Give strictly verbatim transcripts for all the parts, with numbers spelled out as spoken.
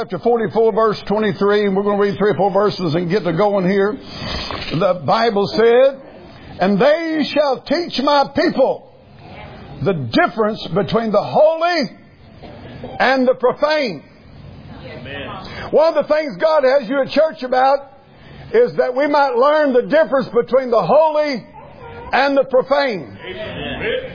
Chapter forty-four, verse twenty-three, and we're going to read three or four verses and get to going here. The Bible said, "And they shall teach my people the difference between the holy and the profane." Amen. One of the things God has you at church about is that we might learn the difference between the holy and the profane. Amen.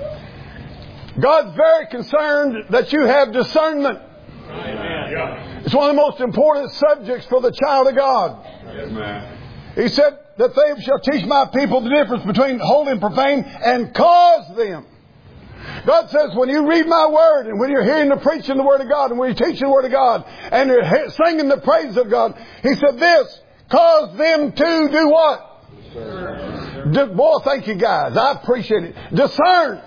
God's very concerned that you have discernment. Amen. It's one of the most important subjects for the child of God. Amen. He said that they shall teach my people the difference between holy and profane and cause them. God says when you read my word and when you're hearing the preaching the word of God and when you're teaching the word of God and you're singing the praise of God, He said this, cause them to do what? Discern. Boy, thank you guys. I appreciate it. Discern.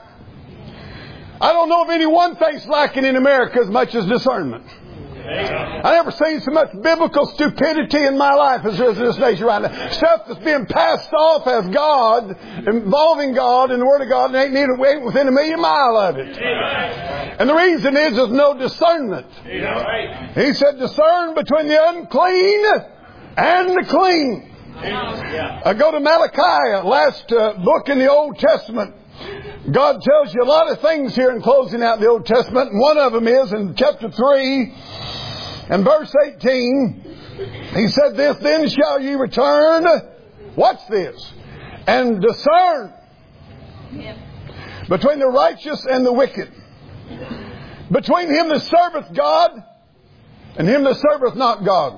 I don't know of any one thing's lacking in America as much as discernment. I've never seen so much biblical stupidity in my life as there is in this nation right now. Stuff that's being passed off as God, involving God and the Word of God, and ain't needed wait within a million mile of it. And the reason is there's no discernment. He said, discern between the unclean and the clean. I go to Malachi, last uh, book in the Old Testament. God tells you a lot of things here in closing out the Old Testament. And one of them is in chapter three and verse eighteen. He said this, then shall ye return. Watch this. And discern between the righteous and the wicked. Between him that serveth God and him that serveth not God.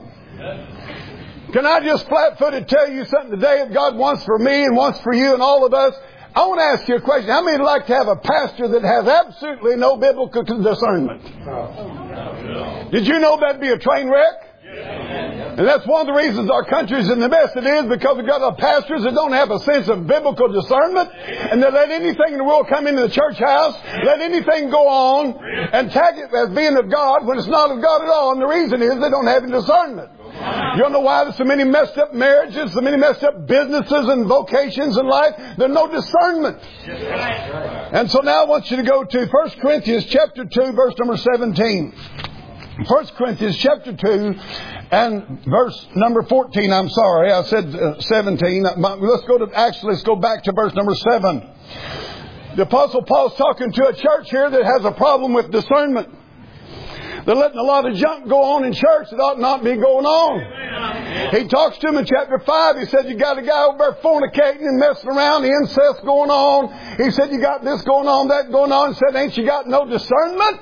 Can I just flat-footed tell you something today that God wants for me and wants for you and all of us? I want to ask you a question. How many would like to have a pastor that has absolutely no biblical discernment? Did you know that'd be a train wreck? And that's one of the reasons our country's in the mess it is, because we've got pastors that don't have a sense of biblical discernment, and they let anything in the world come into the church house, let anything go on, and tag it as being of God when it's not of God at all. And the reason is they don't have any discernment. You don't know why there's so many messed up marriages, so many messed up businesses and vocations in life. There's no discernment. And so now I want you to go to First Corinthians chapter two, verse number seventeen. First Corinthians chapter two and verse number fourteen. I'm sorry, I said uh, seventeen. Let's go to, actually, let's go back to verse number seven. The Apostle Paul's talking to a church here that has a problem with discernment. They're letting a lot of junk go on in church that ought not be going on. He talks to them in chapter five. He said, you got a guy over there fornicating and messing around, the incest going on. He said, you got this going on, that going on. He said, ain't you got no discernment?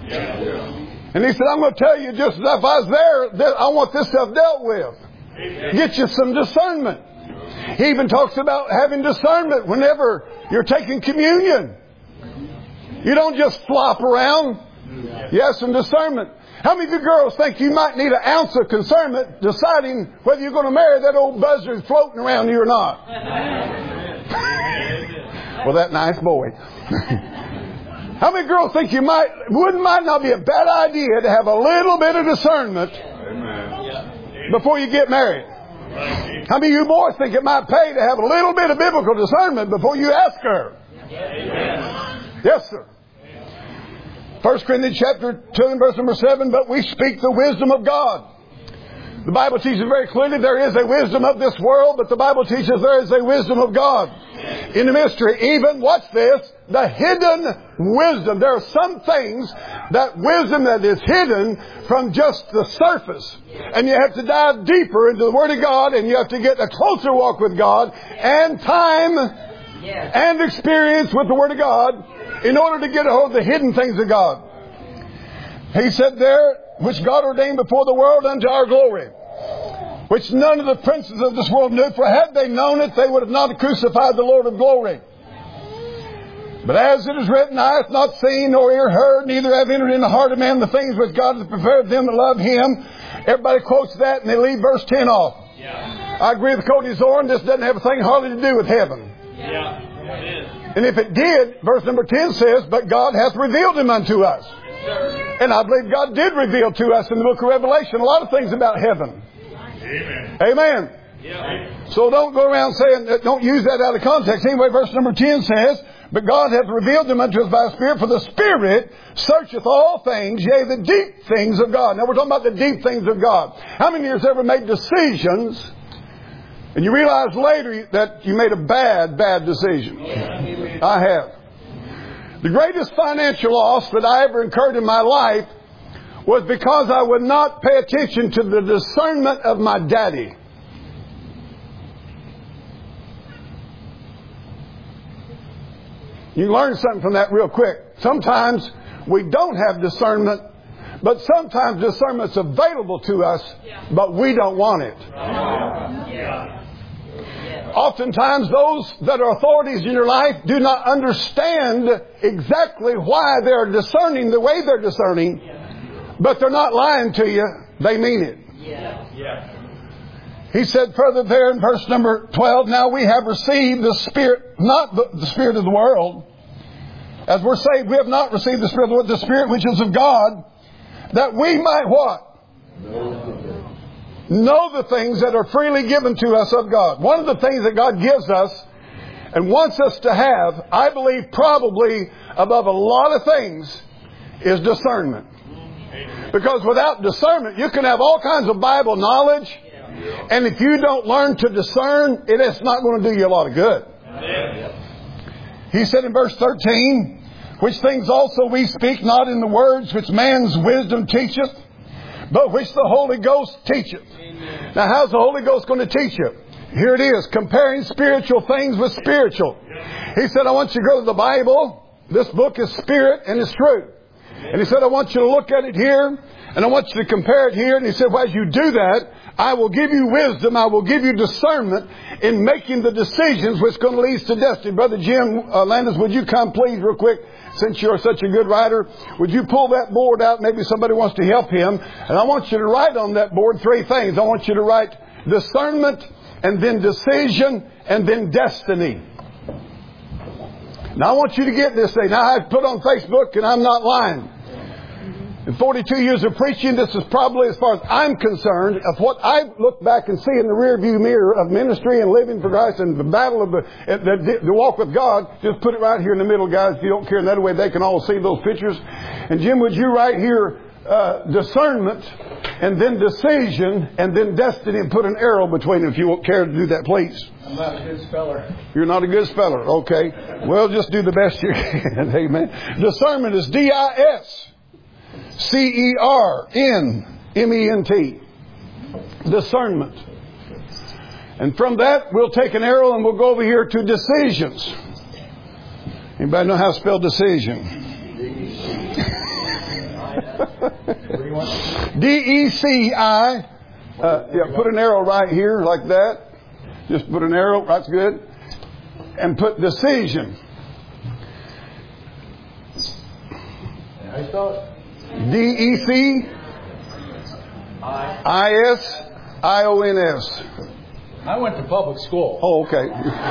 And he said, I'm going to tell you, just as if I was there, I want this stuff dealt with. Get you some discernment. He even talks about having discernment whenever you're taking communion. You don't just flop around. Yes, some discernment. How many of you girls think you might need an ounce of discernment deciding whether you're going to marry that old buzzard floating around you or not? Well, that nice boy. How many girls think you might, wouldn't might not be a bad idea to have a little bit of discernment before you get married? How many of you boys think it might pay to have a little bit of biblical discernment before you ask her? Yes, sir. First Corinthians chapter two and verse number seven, but we speak the wisdom of God. The Bible teaches very clearly there is a wisdom of this world, but the Bible teaches there is a wisdom of God. In the mystery, even, watch this, the hidden wisdom. There are some things, that wisdom that is hidden from just the surface. And you have to dive deeper into the Word of God, and you have to get a closer walk with God, and time, and experience with the Word of God, in order to get a hold of the hidden things of God. He said there, which God ordained before the world unto our glory, which none of the princes of this world knew, for had they known it, they would have not crucified the Lord of glory. But as it is written, eye hath not seen, nor ear heard, neither have entered in the heart of man the things which God hath prepared them that love Him. Everybody quotes that and they leave verse ten off. Yeah. I agree with Cody Zorn, this doesn't have a thing hardly to do with heaven. Yeah, it is. And if it did, verse number ten says, but God hath revealed Him unto us. Yes, and I believe God did reveal to us in the book of Revelation a lot of things about heaven. Amen. Amen. Yeah. So don't go around saying, don't use that out of context. Anyway, verse number ten says, But God hath revealed them unto us by the Spirit, for the Spirit searcheth all things, yea, the deep things of God. Now we're talking about the deep things of God. How many of you have ever made decisions and you realize later that you made a bad, bad decision? Yeah. I have. The greatest financial loss that I ever incurred in my life was because I would not pay attention to the discernment of my daddy. You learn something from that real quick. Sometimes we don't have discernment, but sometimes discernment's available to us, but we don't want it. Yeah. Oftentimes those that are authorities in your life do not understand exactly why they're discerning the way they're discerning, but they're not lying to you. They mean it. Yeah. He said further there in verse number twelve, now we have received the Spirit, not the, the Spirit of the world. As we're saved, we have not received the Spirit of the world, the Spirit which is of God, that we might what? Know the things that are freely given to us of God. One of the things that God gives us and wants us to have, I believe probably above a lot of things, is discernment. Because without discernment, you can have all kinds of Bible knowledge, and if you don't learn to discern, it is not going to do you a lot of good. He said in verse thirteen, which things also we speak not in the words which man's wisdom teacheth, but which the Holy Ghost teacheth. Now, how's the Holy Ghost going to teach you? Here it is, comparing spiritual things with spiritual. He said, I want you to go to the Bible. This book is spirit and it's true. And he said, I want you to look at it here, and I want you to compare it here. And he said, well, as you do that, I will give you wisdom. I will give you discernment in making the decisions which are going to lead to destiny. Brother Jim uh, Landis, would you come please real quick? Since you're such a good writer, would you pull that board out? Maybe somebody wants to help him. And I want you to write on that board three things. I want you to write discernment, and then decision, and then destiny. Now I want you to get this thing. Now I've put on Facebook, and I'm not lying. In forty-two years of preaching, this is probably, as far as I'm concerned, of what I look back and see in the rearview mirror of ministry and living for Christ and the battle of the, the, the walk with God. Just put it right here in the middle, guys, if you don't care. And that way they can all see those pictures. And Jim, would you write here uh, discernment, and then decision, and then destiny, and put an arrow between them if you won't care to do that, please. I'm not a good speller. You're not a good speller. Okay. Well, just do the best you can. Amen. Discernment is D I S C E R N M E N T. Discernment. And from that, we'll take an arrow and we'll go over here to decisions. Anybody know how to spell decision? D E C I. Uh, yeah, put an arrow right here like that. Just put an arrow. That's good. And put decision. I spell it. D E C I S I O N S. I went to public school. Oh, okay.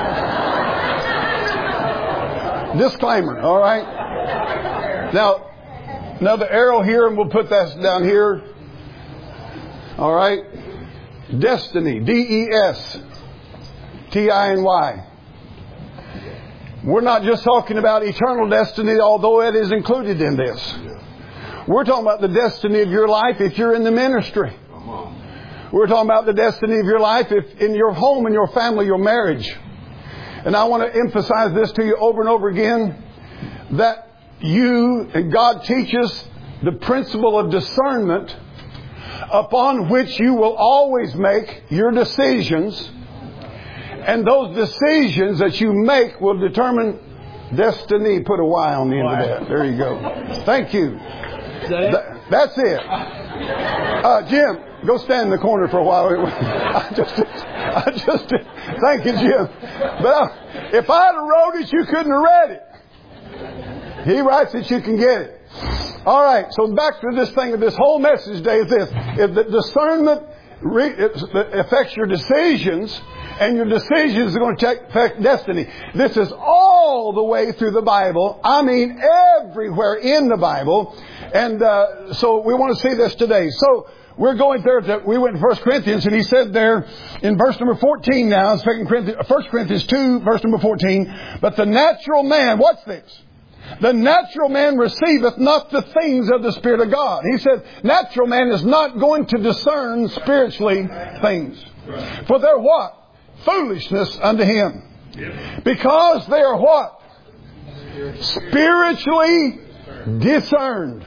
Disclaimer, all right? Now, another arrow here, and we'll put that down here. All right? Destiny, D E S T I N Y. We're not just talking about eternal destiny, although it is included in this. We're talking about the destiny of your life if you're in the ministry. We're talking about the destiny of your life if in your home, in your family, your marriage. And I want to emphasize this to you over and over again, that you and God teaches the principle of discernment upon which you will always make your decisions. And those decisions that you make will determine destiny. Put a Y on the end of that. There you go. Thank you. Th- that's it. Uh, Jim, go stand in the corner for a while. I just, I just, thank you, Jim. But uh, if I had wrote it, you couldn't have read it. He writes it, you can get it. All right. So back to this thing of this whole message today is this: if the discernment re- affects your decisions, and your decisions are going to affect destiny. This is all the way through the Bible. I mean, everywhere in the Bible. And uh, so we want to see this today. So we're going there. To, we went to First Corinthians, and he said there in verse number fourteen now, Second Corinthians, First Corinthians two, verse number fourteen, but the natural man, what's this? The natural man receiveth not the things of the Spirit of God. He said, natural man is not going to discern spiritually things. For they're what? Foolishness unto him. Because they are what? Spiritually discerned.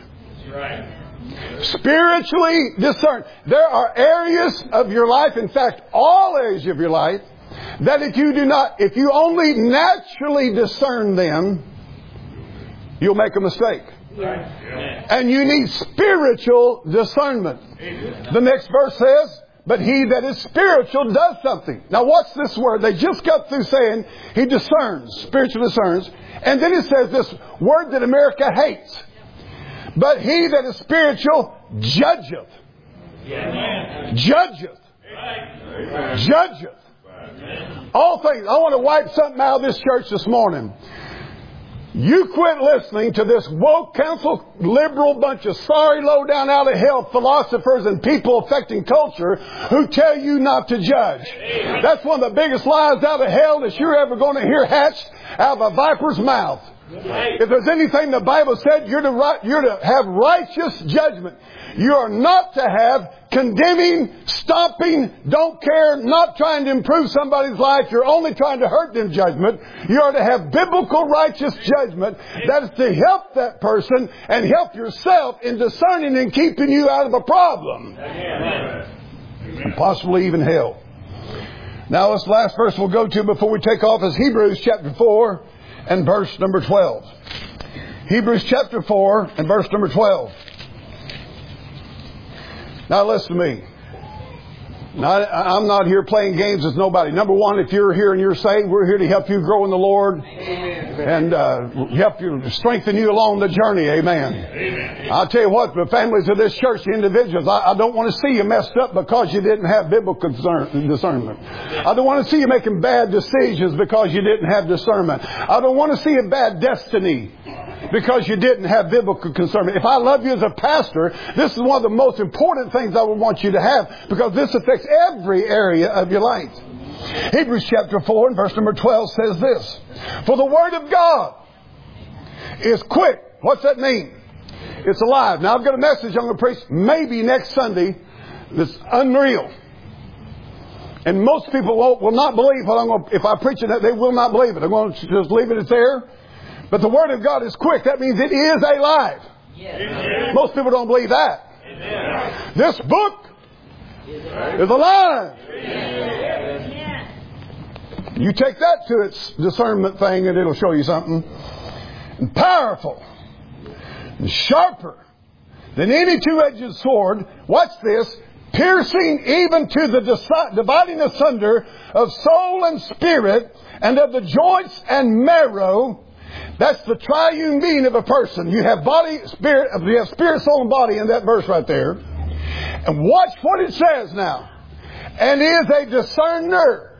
Spiritually discerned. There are areas of your life, in fact, all areas of your life, that if you do not, if you only naturally discern them, you'll make a mistake. And you need spiritual discernment. The next verse says, but he that is spiritual does something. Now what's this word? They just got through saying he discerns, spiritual discerns. And then it says this word that America hates. But he that is spiritual judgeth. Judgeth. Judgeth. All things. I want to wipe something out of this church this morning. You quit listening to this woke, council, liberal bunch of sorry, low-down, out-of-hell philosophers and people affecting culture who tell you not to judge. That's one of the biggest lies out of hell that you're ever going to hear hatched out of a viper's mouth. If there's anything the Bible said, you're to, right, you're to have righteous judgment. You are not to have condemning, stopping, don't care, not trying to improve somebody's life. You're only trying to hurt them judgment. You are to have biblical righteous judgment. That is to help that person and help yourself in discerning and keeping you out of a problem. And possibly even hell. Now this last verse we'll go to before we take off is Hebrews chapter four and verse number twelve. Hebrews chapter four and verse number twelve. Now listen to me. Now, I'm not here playing games with nobody. Number one, if you're here and you're saved, we're here to help you grow in the Lord. Amen. And uh, help you, strengthen you along the journey. Amen. Amen. I'll tell you what, the families of this church, the individuals, I, I don't want to see you messed up because you didn't have biblical concern, discernment. I don't want to see you making bad decisions because you didn't have discernment. I don't want to see a bad destiny because you didn't have biblical discernment. If I love you as a pastor, this is one of the most important things I would want you to have, because this affects every area of your life. Hebrews chapter four and verse number twelve says this. For the Word of God is quick. What's that mean? It's alive. Now I've got a message I'm going to preach maybe next Sunday that's unreal. And most people will, will not believe what I'm going to, if I preach it, they will not believe it. I'm going to just leave it there. But the Word of God is quick. That means it is alive. Yes. Most people don't believe that. Amen. This book is alive. Yes. You take that to its discernment thing and it'll show you something. And powerful. And sharper than any two-edged sword. Watch this. Piercing even to the dividing asunder of soul and spirit, and of the joints and marrow. That's the triune being of a person. You have body, spirit, you have spirit, soul, and body in that verse right there. And watch what it says now. And is a discerner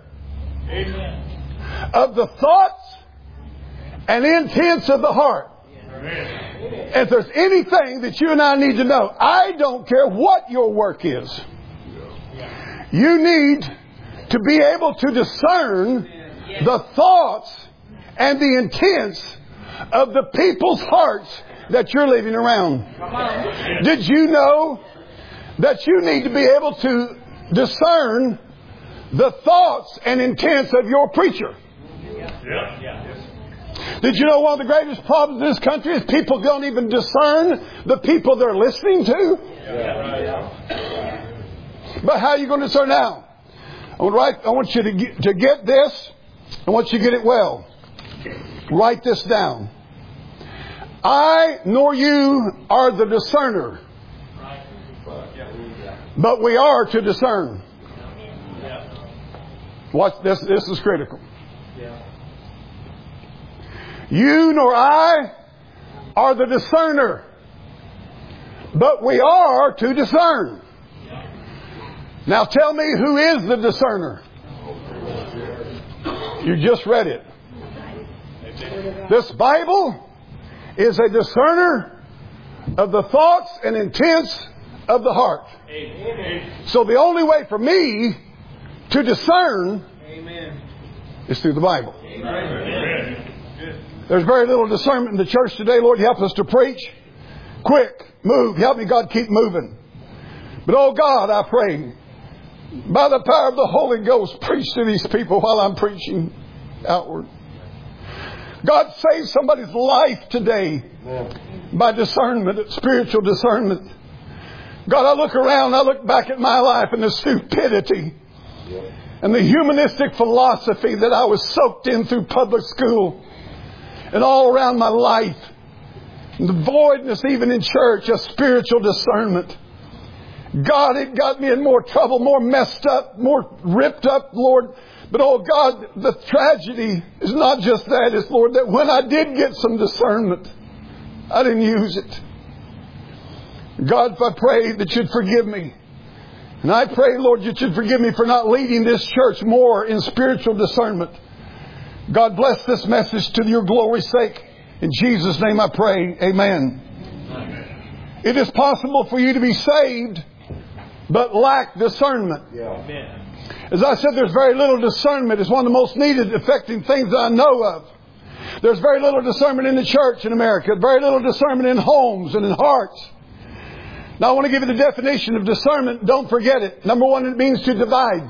Amen. Of the thoughts and intents of the heart. Amen. If there's anything that you and I need to know, I don't care what your work is. You need to be able to discern the thoughts and the intents of the people's hearts that you're living around. Did you know that you need to be able to discern the thoughts and intents of your preacher? Did you know one of the greatest problems in this country is people don't even discern the people they're listening to? But how are you going to discern now? I want, write, I want you to get, to get this. I want you to get it well. Write this down. I nor you are the discerner, but we are to discern. Watch this. This is critical. You nor I are the discerner, but we are to discern. Now tell me, who is the discerner? You just read it. This Bible is a discerner of the thoughts and intents of the heart. Amen. So the only way for me to discern Amen. is through the Bible. Amen. There's very little discernment in the church today. Lord, help us to preach. Quick, move. Help me, God, keep moving. But, oh God, I pray, by the power of the Holy Ghost, preach to these people while I'm preaching outward. God, save somebody's life today by discernment, spiritual discernment. God, I look around, I look back at my life and the stupidity and the humanistic philosophy that I was soaked in through public school and all around my life. And the voidness even in church of spiritual discernment. God, it got me in more trouble, more messed up, more ripped up, Lord. But, oh God, the tragedy is not just that. It's, Lord, that when I did get some discernment, I didn't use it. God, if I pray that you'd forgive me. And I pray, Lord, that you'd forgive me for not leading this church more in spiritual discernment. God, bless this message to your glory's sake. In Jesus' name I pray. Amen. Amen. It is possible for you to be saved, but lack discernment. Amen. As I said, there's very little discernment. It's one of the most needed, affecting things that I know of. There's very little discernment in the church in America. Very little discernment in homes and in hearts. Now I want to give you the definition of discernment. Don't forget it. Number one, it means to divide.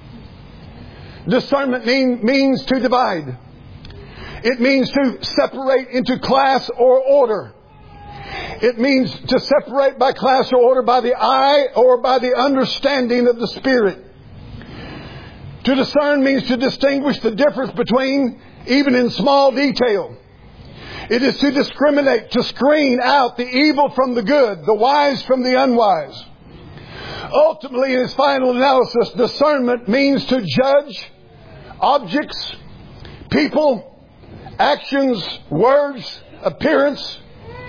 Discernment mean, means to divide. It means to separate into class or order. It means to separate by class or order by the eye or by the understanding of the Spirit. To discern means to distinguish the difference between, even in small detail. It is to discriminate, to screen out the evil from the good, the wise from the unwise. Ultimately, in its final analysis, discernment means to judge objects, people, actions, words, appearance.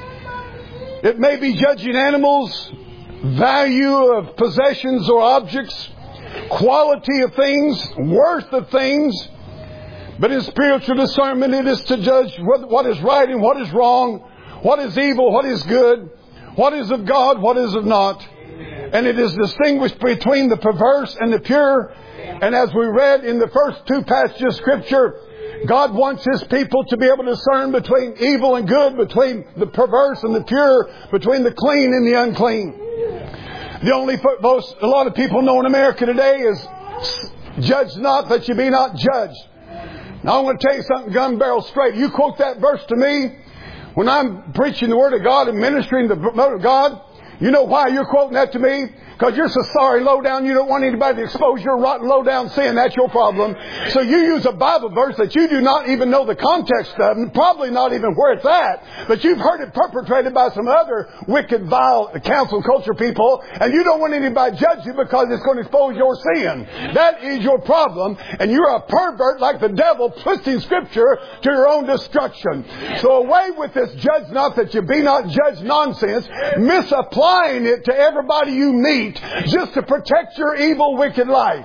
It may be judging animals, value of possessions or objects, quality of things, worth of things. But in spiritual discernment, it is to judge what is right and what is wrong, what is evil, what is good, what is of God, what is of not. And it is distinguished between the perverse and the pure. And as we read in the first two passages of Scripture, God wants His people to be able to discern between evil and good, between the perverse and the pure, between the clean and the unclean. The only most a lot of people know in America today is judge not that you be not judged. Now I'm going to tell you something gun barrel straight. You quote that verse to me when I'm preaching the Word of God and ministering the Word of God. You know why you're quoting that to me? Because you're so sorry, low down, you don't want anybody to expose your rotten, low down sin. That's your problem. So you use a Bible verse that you do not even know the context of, and probably not even where it's at, but you've heard it perpetrated by some other wicked, vile council culture people, and you don't want anybody to judge you because it's going to expose your sin. That is your problem, and you're a pervert like the devil, twisting Scripture to your own destruction. So away with this judge not that you be not judged nonsense, misapplying it to everybody you meet, just to protect your evil, wicked life.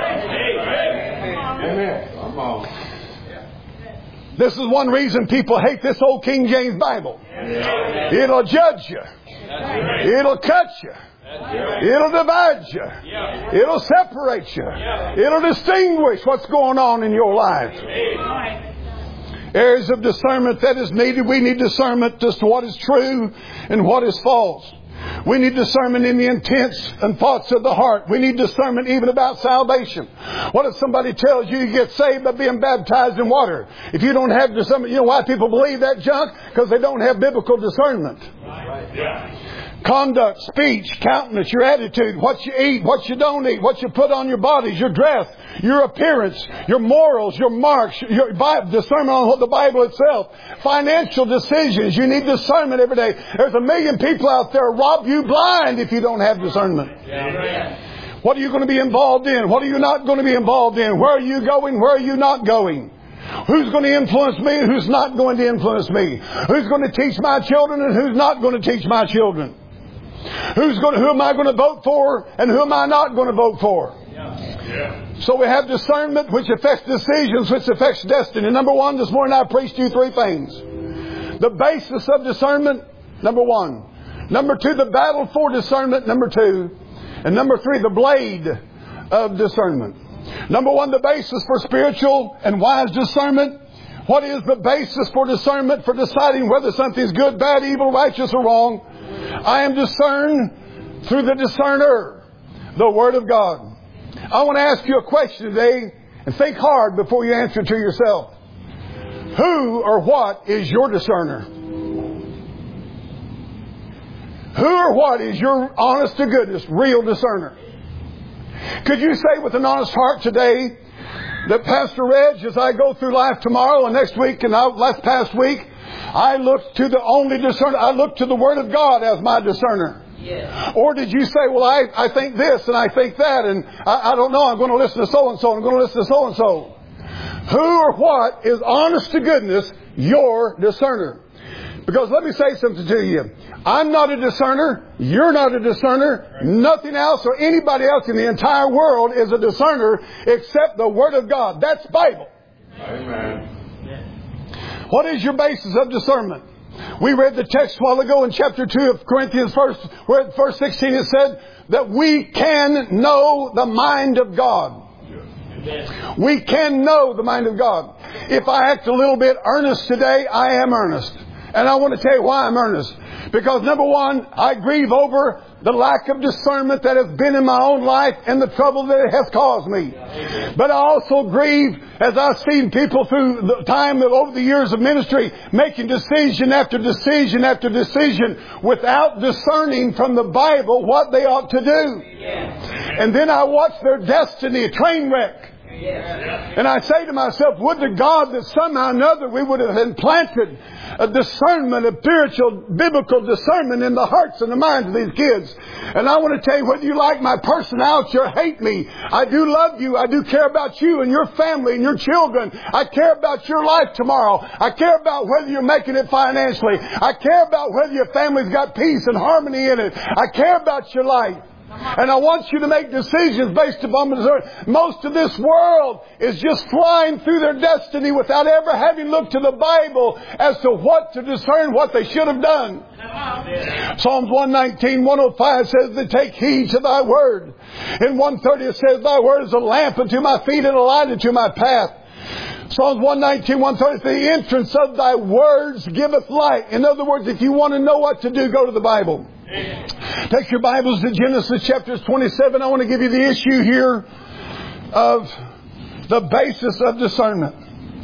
Amen. This is one reason people hate this old King James Bible. It'll judge you. It'll cut you. It'll divide you. It'll separate you. It'll distinguish what's going on in your life. Areas of discernment that is needed. We need discernment as to what is true and what is false. We need discernment in the intents and thoughts of the heart. We need discernment even about salvation. What if somebody tells you you get saved by being baptized in water? If you don't have discernment, you know why people believe that junk? Because they don't have biblical discernment. Right. Yeah. Conduct, speech, countenance, your attitude, what you eat, what you don't eat, what you put on your bodies, your dress, your appearance, your morals, your marks, your discernment on what the Bible itself. Financial decisions, you need discernment every day. There's a million people out there rob you blind if you don't have discernment. Yeah. What are you going to be involved in? What are you not going to be involved in? Where are you going? Where are you not going? Who's going to influence me and who's not going to influence me? Who's going to teach my children and who's not going to teach my children? Who's going to, who am I going to vote for and who am I not going to vote for? Yeah. So we have discernment which affects decisions, which affects destiny. Number one, this morning I preached you three things. The basis of discernment, number one, Number two, the battle for discernment. Number two. And number three, the blade of discernment. Number one, the basis for spiritual and wise discernment. What is the basis for discernment, for deciding whether something is good, bad, evil, righteous, or wrong? I am discerned through the discerner, the Word of God. I want to ask you a question today, and think hard before you answer to yourself. Who or what is your discerner? Who or what is your honest to goodness, real discerner? Could you say with an honest heart today that, Pastor Reg, as I go through life tomorrow and next week and last past week, I looked to the only discerner, I looked to the Word of God as my discerner? Yes. Or did you say, well, I, I think this and I think that, and I, I don't know, I'm going to listen to so-and-so, I'm going to listen to so-and-so. Who or what is honest to goodness your discerner? Because let me say something to you. I'm not a discerner. You're not a discerner. Nothing else or anybody else in the entire world is a discerner except the Word of God. That's Bible. Amen. What is your basis of discernment? We read the text a while ago in chapter two of Corinthians first, where at verse sixteen it said that we can know the mind of God. We can know the mind of God. If I act a little bit earnest today, I am earnest. And I want to tell you why I'm earnest. Because number one, I grieve over the lack of discernment that has been in my own life and the trouble that it has caused me. But I also grieve as I've seen people through the time of over the years of ministry making decision after decision after decision without discerning from the Bible what they ought to do. And then I watch their destiny, a train wreck. And I say to myself, would to God that somehow or another we would have implanted a discernment, a spiritual, biblical discernment in the hearts and the minds of these kids. And I want to tell you, whether you like my personality or hate me, I do love you. I do care about you and your family and your children. I care about your life tomorrow. I care about whether you're making it financially. I care about whether your family's got peace and harmony in it. I care about your life. And I want you to make decisions based upon discernment. Most of this world is just flying through their destiny without ever having looked to the Bible as to what to discern what they should have done. Psalms one nineteen, one oh five says that take heed to thy word. In one thirty it says thy word is a lamp unto my feet and a light unto my path. Psalms one nineteen, one thirty, the entrance of thy words giveth light. In other words, if you want to know what to do, go to the Bible. Take your Bibles to Genesis chapters twenty-seven. I want to give you the issue here of the basis of discernment.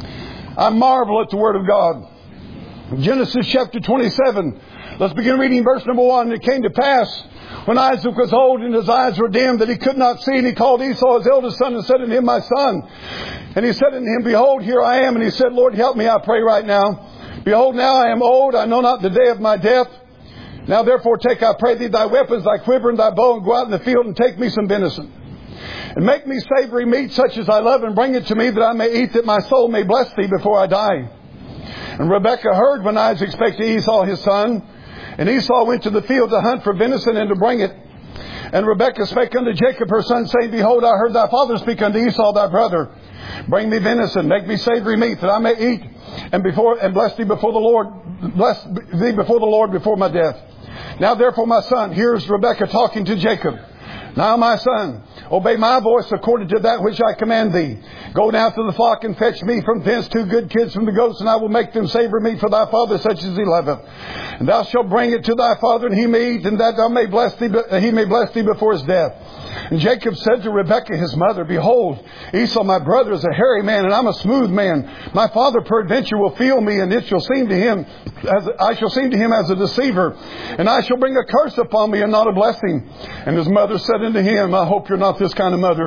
I marvel at the Word of God. Genesis chapter twenty-seven. Let's begin reading verse number one. It came to pass when Isaac was old and his eyes were dim that he could not see, and he called Esau his eldest son and said unto him, my son. And he said unto him, behold, here I am. And he said, Lord, help me, I pray right now. Behold, now I am old. I know not the day of my death. Now therefore take, I pray thee, thy weapons, thy quiver and thy bow, and go out in the field and take me some venison. And make me savory meat such as I love, and bring it to me that I may eat, that my soul may bless thee before I die. And Rebekah heard when Isaac spake to Esau his son. And Esau went to the field to hunt for venison and to bring it. And Rebekah spake unto Jacob her son, saying, behold, I heard thy father speak unto Esau thy brother. Bring me venison, make me savory meat, that I may eat, and before and bless thee before the Lord, bless thee before the Lord before my death. Now therefore, my son, here's Rebekah talking to Jacob. Now, my son, obey my voice according to that which I command thee. Go down to the flock and fetch me from thence two good kids from the goats, and I will make them savory meat for thy father, such as he loveth. And thou shalt bring it to thy father, and he may eat, and that thou may bless thee, he may bless thee before his death. And Jacob said to Rebekah his mother, behold, Esau my brother is a hairy man, and I'm a smooth man. My father peradventure will feel me, and it shall seem to him as I shall seem to him as a deceiver, and I shall bring a curse upon me and not a blessing. And his mother said unto him, I hope you're not this kind of mother.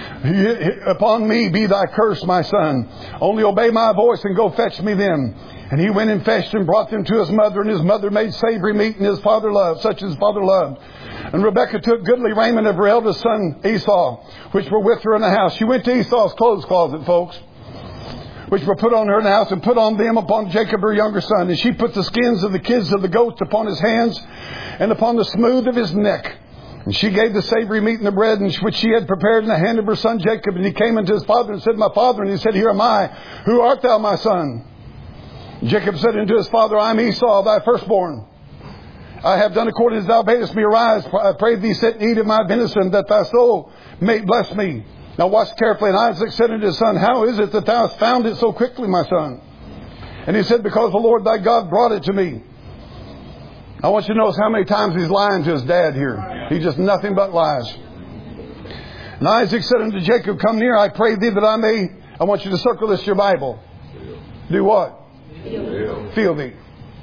Upon me be thy curse, my son. Only obey my voice and go fetch me them. And he went and fetched and brought them to his mother, and his mother made savory meat, and his father loved, such as his father loved. And Rebekah took goodly raiment of her eldest son Esau, which were with her in the house. She went to Esau's clothes closet, folks, which were put on her in the house, and put on them upon Jacob her younger son. And she put the skins of the kids of the goats upon his hands, and upon the smooth of his neck. And she gave the savory meat and the bread which she had prepared in the hand of her son Jacob. And he came unto his father and said, my father. And he said, here am I. Who art thou, my son? And Jacob said unto his father, I am Esau, thy firstborn. I have done according as thou badest me. Arise, I pray thee, sit and eat of my venison, that thy soul may bless me. Now watch carefully. And Isaac said unto his son, how is it that thou hast found it so quickly, my son? And he said, because the Lord thy God brought it to me. I want you to notice how many times he's lying to his dad here. He's just nothing but lies. And Isaac said unto Jacob, come near, I pray thee, that I may... I want you to circle this in your Bible. Do what? Feel, Feel thee.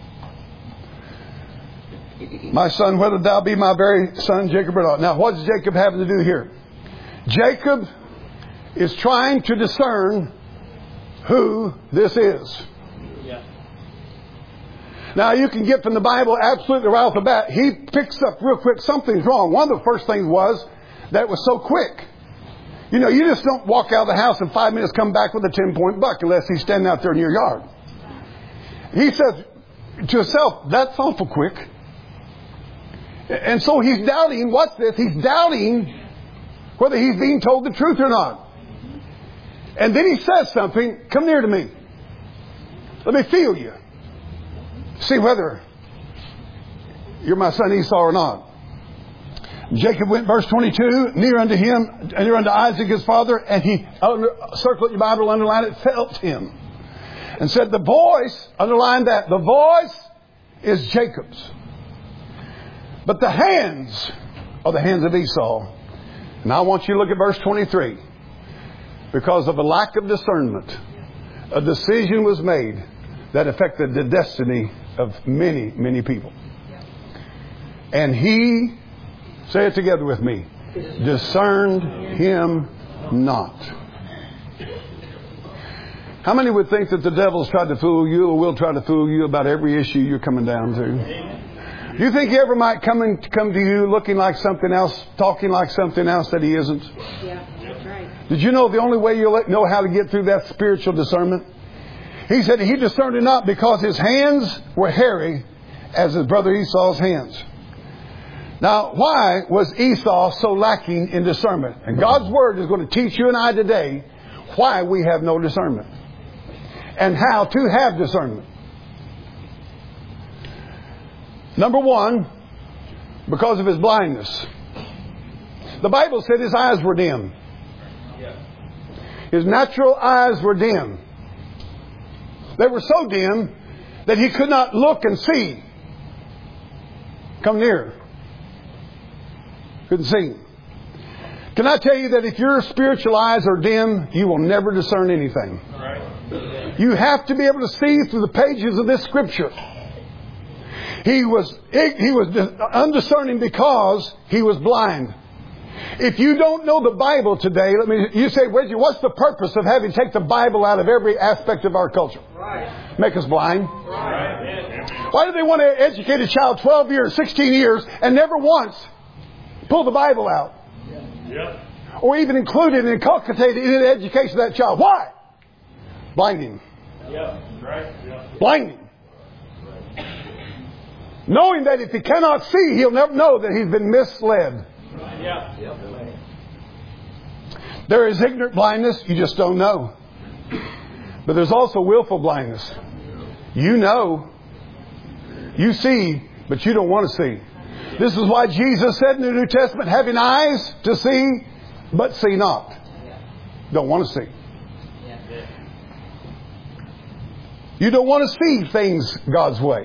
My son, whether thou be my very son Jacob or not. Now, what does Jacob have to do here? Jacob is trying to discern who this is. Yeah. Now, you can get from the Bible absolutely right off the bat. He picks up real quick, something's wrong. One of the first things was that it was so quick. You know, you just don't walk out of the house in five minutes, come back with a ten-point buck unless he's standing out there in your yard. He says to himself, that's awful quick. And so he's doubting, what's this? He's doubting whether he's being told the truth or not. And then he says something, come near to me. Let me feel you. See whether you're my son Esau or not. Jacob went, verse twenty-two, near unto him, near unto Isaac his father, and he, circle it in your Bible, underline it, felt him. And said, the voice, underline that, the voice is Jacob's. But the hands are the hands of Esau. And I want you to look at verse twenty-three. Because of a lack of discernment, a decision was made that affected the destiny of many, many people. And he, say it together with me, discerned him not. How many would think that the devil's tried to fool you or will try to fool you about every issue you're coming down to? Do you think he ever might come and come to you looking like something else, talking like something else that he isn't? Yeah, that's right. Did you know the only way you'll know how to get through that spiritual discernment? He said he discerned it not because his hands were hairy as his brother Esau's hands. Now, why was Esau so lacking in discernment? And God's Word is going to teach you and I today why we have no discernment and how to have discernment. Number one, because of his blindness. The Bible said his eyes were dim. His natural eyes were dim. They were so dim that he could not look and see. Come near. Couldn't see. Can I tell you that if your spiritual eyes are dim, you will never discern anything. You have to be able to see through the pages of this Scripture. He was he was undiscerning because he was blind. If you don't know the Bible today, let me. You say, Reggie, what's the purpose of having to take the Bible out of every aspect of our culture? Right. Make us blind. Right. Why do they want to educate a child twelve years, sixteen years, and never once pull the Bible out? Yeah. Or even include it and inculcate it in the education of that child? Why? Blinding. Yeah. Right. Yeah. Blinding. Knowing that if he cannot see, he'll never know that he's been misled. Yeah. There is ignorant blindness, you just don't know. But there's also willful blindness. You know. You see, but you don't want to see. This is why Jesus said in the New Testament, having eyes to see, but see not. Don't want to see. You don't want to see things God's way.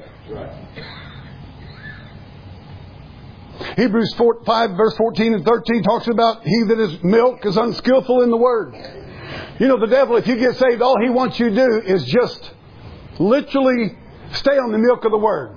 Hebrews five verse fourteen and thirteen talks about he that is milk is unskillful in the word. You know, the devil, if you get saved, all he wants you to do is just literally stay on the milk of the word.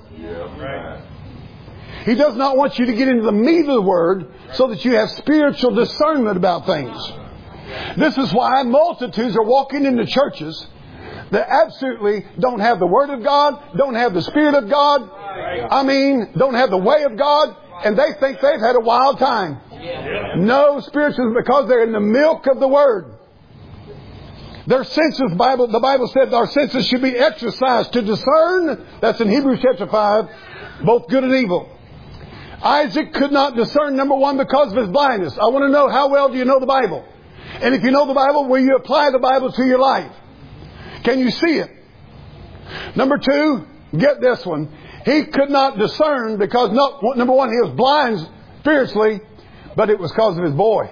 He does not want you to get into the meat of the word so that you have spiritual discernment about things. This is why multitudes are walking into churches that absolutely don't have the Word of God, don't have the Spirit of God. I mean, don't have the way of God. And they think they've had a wild time. Yeah. No, spiritually, because they're in the milk of the Word. Their senses, Bible, the Bible said our senses should be exercised to discern. That's in Hebrews chapter five. Both good and evil. Isaac could not discern, number one, because of his blindness. I want to know, how well do you know the Bible? And if you know the Bible, will you apply the Bible to your life? Can you see it? Number two, get this one. He could not discern because, no, number one, he was blind spiritually, but it was because of his boy.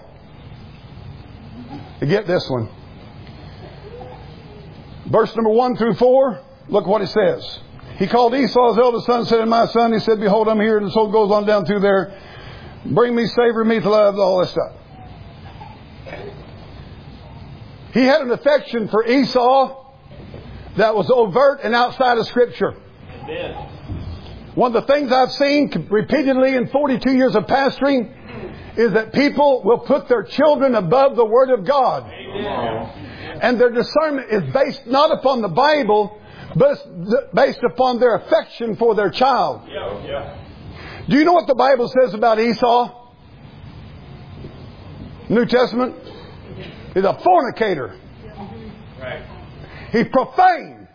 You get this one. Verse number one through four, look what it says. He called Esau his eldest son, said, my son, he said, behold, I'm here. And so it goes on down through there. Bring me savory meat to love, all this stuff. He had an affection for Esau that was overt and outside of Scripture. Amen. One of the things I've seen repeatedly in forty-two years of pastoring is that people will put their children above the Word of God. Amen. And their discernment is based not upon the Bible, but based upon their affection for their child. Yeah, yeah. Do you know what the Bible says about Esau? New Testament? He's a fornicator. Right. He's profane.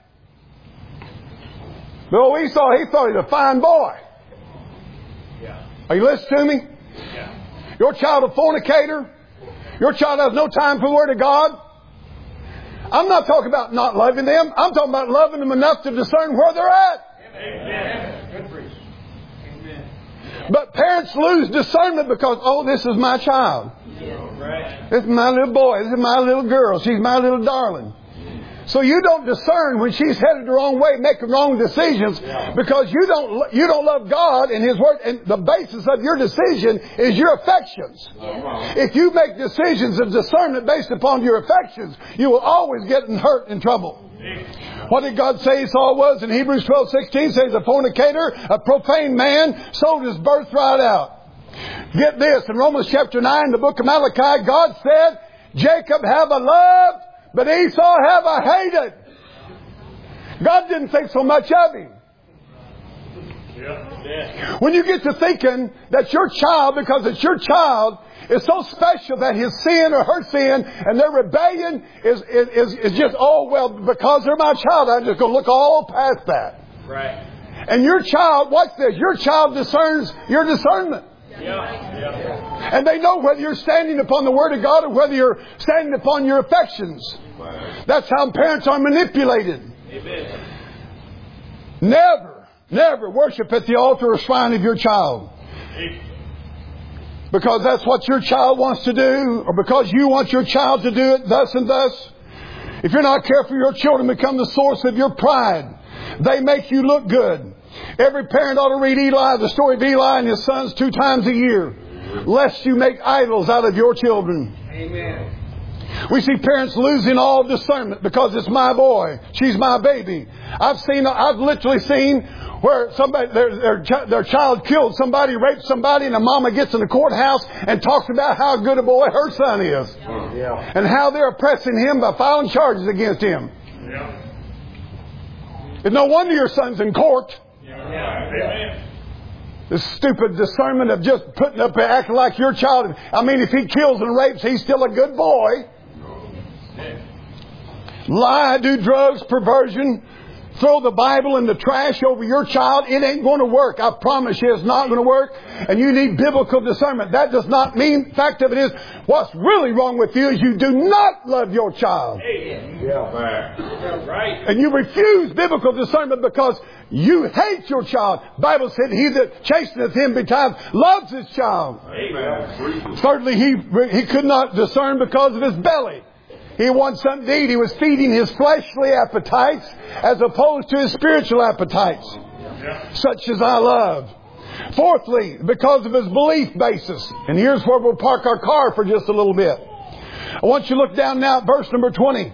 But old Esau, he thought he was a fine boy. Yeah. Are you listening to me? Yeah. Your child a fornicator? Your child has no time for the Word of God? I'm not talking about not loving them. I'm talking about loving them enough to discern where they're at. Amen. Good preach. Amen. But parents lose discernment because, oh, this is my child. Right. This is my little boy. This is my little girl. She's my little darling. So you don't discern when she's headed the wrong way, making wrong decisions, because you don't you don't love God and His Word. And the basis of your decision is your affections. If you make decisions of discernment based upon your affections, you will always get hurt in trouble. What did God say Esau was in Hebrews twelve sixteen? It says a fornicator, a profane man, sold his birthright out. Get this, in Romans chapter nine, the book of Malachi, God said, Jacob have I loved, but Esau have I hated. God didn't think so much of him. Yeah. When you get to thinking that your child, because it's your child, is so special that his sin or her sin and their rebellion is, is, is just, oh, well, because they're my child, I'm just going to look all past that. Right. And your child, watch this, your child discerns your discernment. Yeah. Yeah. And they know whether you're standing upon the Word of God or whether you're standing upon your affections. That's how parents are manipulated. Amen. Never, never worship at the altar or shrine of your child. Because that's what your child wants to do, or because you want your child to do it thus and thus. If you're not careful, your children become the source of your pride. They make you look good. Every parent ought to read Eli, the story of Eli and his sons two times a year, lest you make idols out of your children. Amen. We see parents losing all discernment because it's my boy, she's my baby. I've seen, I've literally seen where somebody, their, their, their child killed somebody, raped somebody, and a mama gets in the courthouse and talks about how good a boy her son is. Yeah. And how they're oppressing him by filing charges against him. Yeah. It's no wonder your son's in court. Yeah. This stupid discernment of just putting up and acting like your child. I mean, if he kills and rapes, he's still a good boy. Lie, do drugs, perversion, throw the Bible in the trash over your child. It ain't going to work. I promise you it's not going to work. And you need biblical discernment. That does not mean, the fact of it is, what's really wrong with you is you do not love your child. Yeah. Right. And you refuse biblical discernment because you hate your child. The Bible said, he that chasteneth him betimes loves his child. Amen. Thirdly, he, he could not discern because of his belly. He wanted something to eat. He was feeding his fleshly appetites as opposed to his spiritual appetites, such as I love. Fourthly, because of his belief basis. And here's where we'll park our car for just a little bit. I want you to look down now at verse number twenty.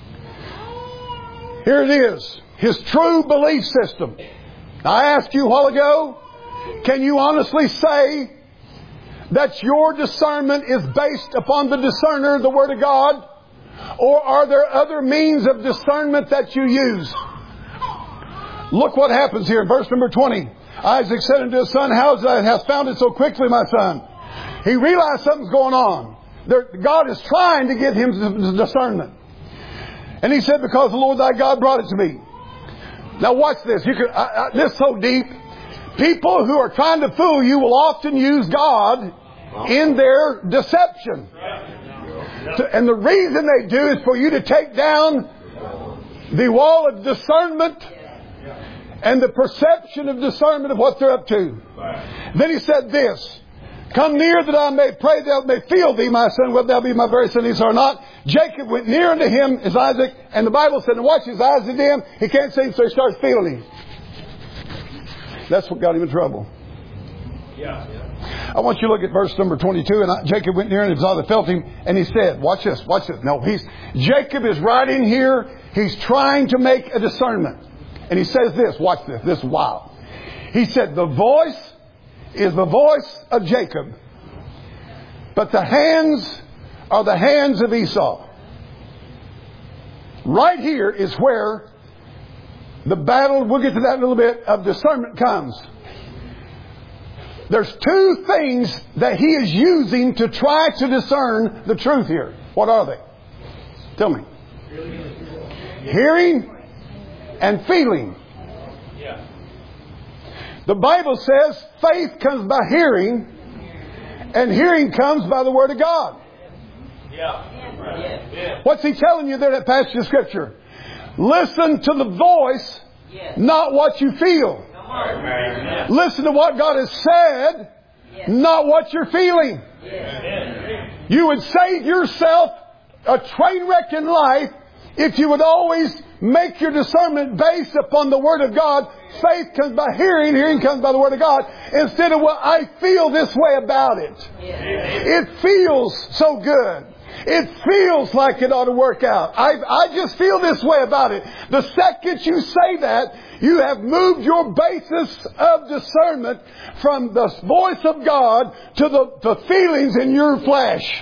Here it is. His true belief system. I asked you a while ago, can you honestly say that your discernment is based upon the discerner, the Word of God? Or are there other means of discernment that you use? Look what happens here in verse number twenty. Isaac said unto his son, how hast found it so quickly, my son? He realized something's going on. There, God is trying to give him discernment. And he said, because the Lord thy God brought it to me. Now watch this. You can, I, I, this is so deep. People who are trying to fool you will often use God in their deception. And the reason they do is for you to take down the wall of discernment and the perception of discernment of what they're up to. Then he said this, come near that I may pray that I may feel thee, my son, whether thou be my very son or not. Jacob went near unto him as Isaac, and the Bible said, and watch, his eyes are dim. He can't see him, so he starts feeling him. That's what got him in trouble. Yeah. I want you to look at verse number twenty-two. And I, Jacob went near and his father felt him, and he said, watch this, watch this. No, he's, Jacob is writing here. He's trying to make a discernment. And he says this, watch this, this is wild. He said, the voice is the voice of Jacob, but the hands are the hands of Esau. Right here is where the battle, we'll get to that in a little bit, of discernment comes. There's two things that he is using to try to discern the truth here. What are they? Tell me. Hearing and feeling. The Bible says faith comes by hearing, and hearing comes by the Word of God. Yeah. What's he telling you there in that passage of Scripture? Listen to the voice, not what you feel. Listen to what God has said, not what you're feeling. You would save yourself a train wreck in life if you would always make your discernment based upon the Word of God. Faith comes by hearing, hearing comes by the Word of God, instead of, well, I feel this way about it. It feels so good. It feels like it ought to work out. I, I just feel this way about it. The second you say that, you have moved your basis of discernment from the voice of God to the, the feelings in your flesh.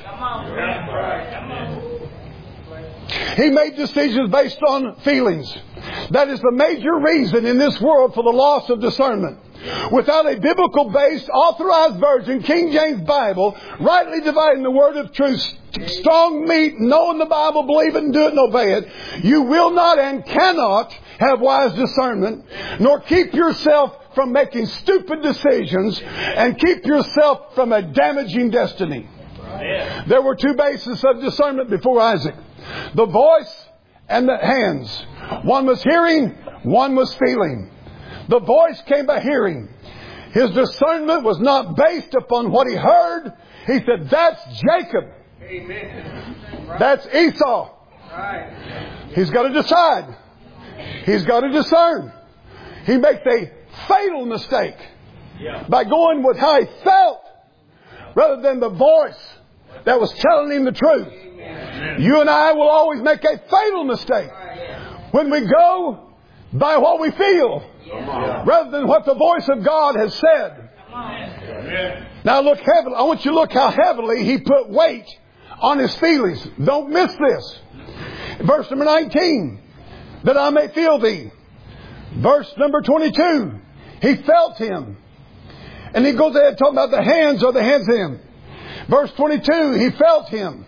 He made decisions based on feelings. That is the major reason in this world for the loss of discernment. Without a biblical based, authorized version, King James Bible, rightly dividing the word of truth, strong meat, knowing the Bible, believe it and do it and obey it, you will not and cannot have wise discernment, nor keep yourself from making stupid decisions, and keep yourself from a damaging destiny. There were two bases of discernment before Isaac. The voice and the hands. One was hearing, one was feeling. The voice came by hearing. His discernment was not based upon what he heard. He said, that's Jacob. Amen. That's Esau. Right. He's got to decide. He's got to discern. He makes a fatal mistake Yeah. by going with how he felt rather than the voice that was telling him the truth. Amen. You and I will always make a fatal mistake when we go by what we feel rather than what the voice of God has said. Amen. Now look heavily. I want you to look how heavily he put weight on his feelings. Don't miss this. Verse number nineteen. That I may feel thee. Verse number twenty-two. He felt him. And he goes ahead talking about the hands or the hands of him. Verse twenty-two. He felt him.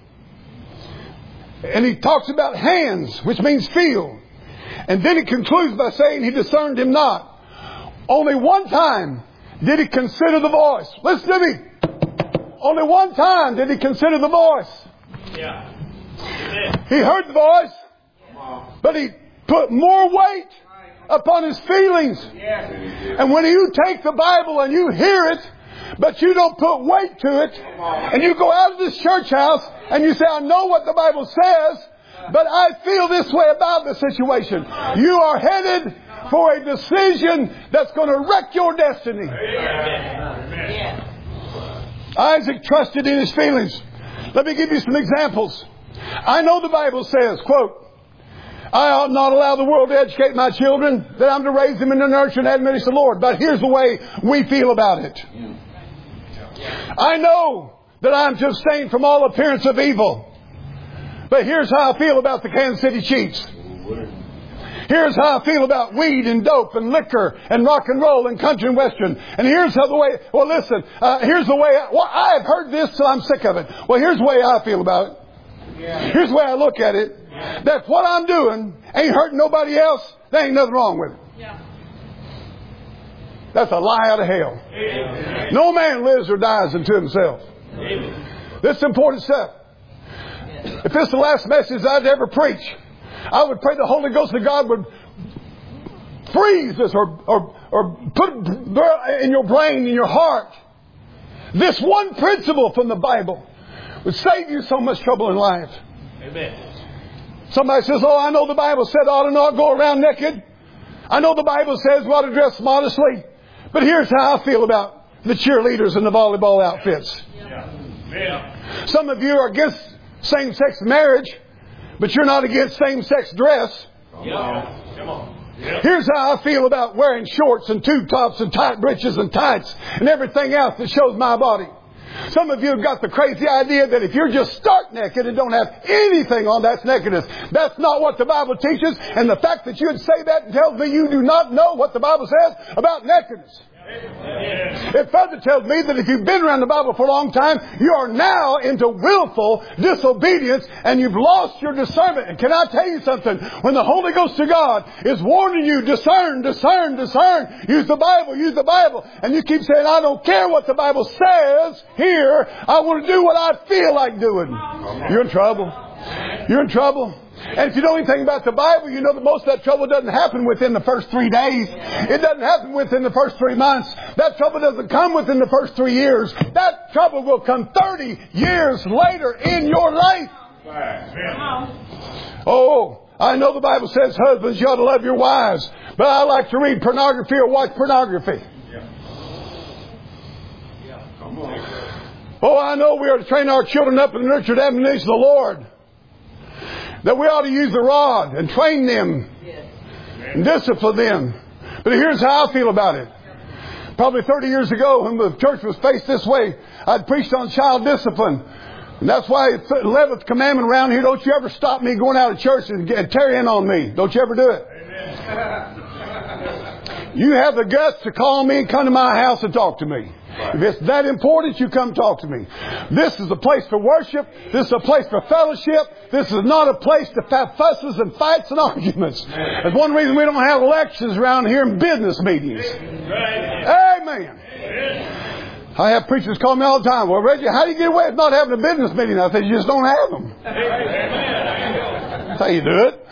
And he talks about hands, which means feel. And then he concludes by saying he discerned him not. Only one time did he consider the voice. Listen to me. Only one time did he consider the voice. Yeah. He heard the voice, but he put more weight upon his feelings. And when you take the Bible and you hear it, but you don't put weight to it, and you go out of this church house and you say, I know what the Bible says, but I feel this way about the situation. You are headed for a decision that's going to wreck your destiny. Isaac trusted in his feelings. Let me give you some examples. I know the Bible says, quote, I ought not allow the world to educate my children, that I'm to raise them in the nurture and admonition of the Lord. But here's the way we feel about it. I know that I'm to abstain from all appearance of evil. But here's how I feel about the Kansas City Chiefs. Here's how I feel about weed and dope and liquor and rock and roll and country and western. And here's how the way, well listen, uh, here's the way, I, well I've heard this till I'm sick of it. Well here's the way I feel about it. Here's the way I look at it. That what I'm doing ain't hurting nobody else. There ain't nothing wrong with it. That's a lie out of hell. Amen. No man lives or dies unto himself. Amen. This is important stuff. If this is the last message I'd ever preach, I would pray the Holy Ghost of God would freeze this or, or, or put in your brain, in your heart, this one principle from the Bible would save you so much trouble in life. Amen. Somebody says, oh, I know the Bible said I ought to not go around naked. I know the Bible says we ought to dress modestly. But here's how I feel about the cheerleaders and the volleyball outfits. Yeah. Yeah. Some of you are against same-sex marriage, but you're not against same-sex dress. Yeah. Come on. Yeah. Here's how I feel about wearing shorts and tube tops and tight breeches and tights and everything else that shows my body. Some of you have got the crazy idea that if you're just stark naked and don't have anything on, that's nakedness. That's not what the Bible teaches. And the fact that you would say that tells me you do not know what the Bible says about nakedness. It further tells me that if you've been around the Bible for a long time, you are now into willful disobedience and you've lost your discernment. And can I tell you something? When the Holy Ghost of God is warning you, discern, discern, discern, use the Bible, use the Bible, and you keep saying, I don't care what the Bible says here, I want to do what I feel like doing. You're in trouble. You're in trouble. And if you know anything about the Bible, you know that most of that trouble doesn't happen within the first three days. It doesn't happen within the first three months. That trouble doesn't come within the first three years. That trouble will come thirty years later in your life. Oh, I know the Bible says, husbands, you ought to love your wives. But I like to read pornography or watch pornography. Oh, I know we are to train our children up in the nurtured admonition of the Lord. That we ought to use the rod and train them and discipline them. But here's how I feel about it. Probably thirty years ago when the church was faced this way, I'd preached on child discipline. And that's why it's the eleventh commandment around here. Don't you ever stop me going out of church and, and tear in on me. Don't you ever do it. Amen. You have the guts to call me and come to my house and talk to me. If it's that important, you come talk to me. This is a place for worship. This is a place for fellowship. This is not a place to have fusses and fights and arguments. That's one reason we don't have elections around here and business meetings. Amen. I have preachers call me all the time. Well, Reggie, how do you get away with not having a business meeting? I said, you just don't have them. That's how you do it.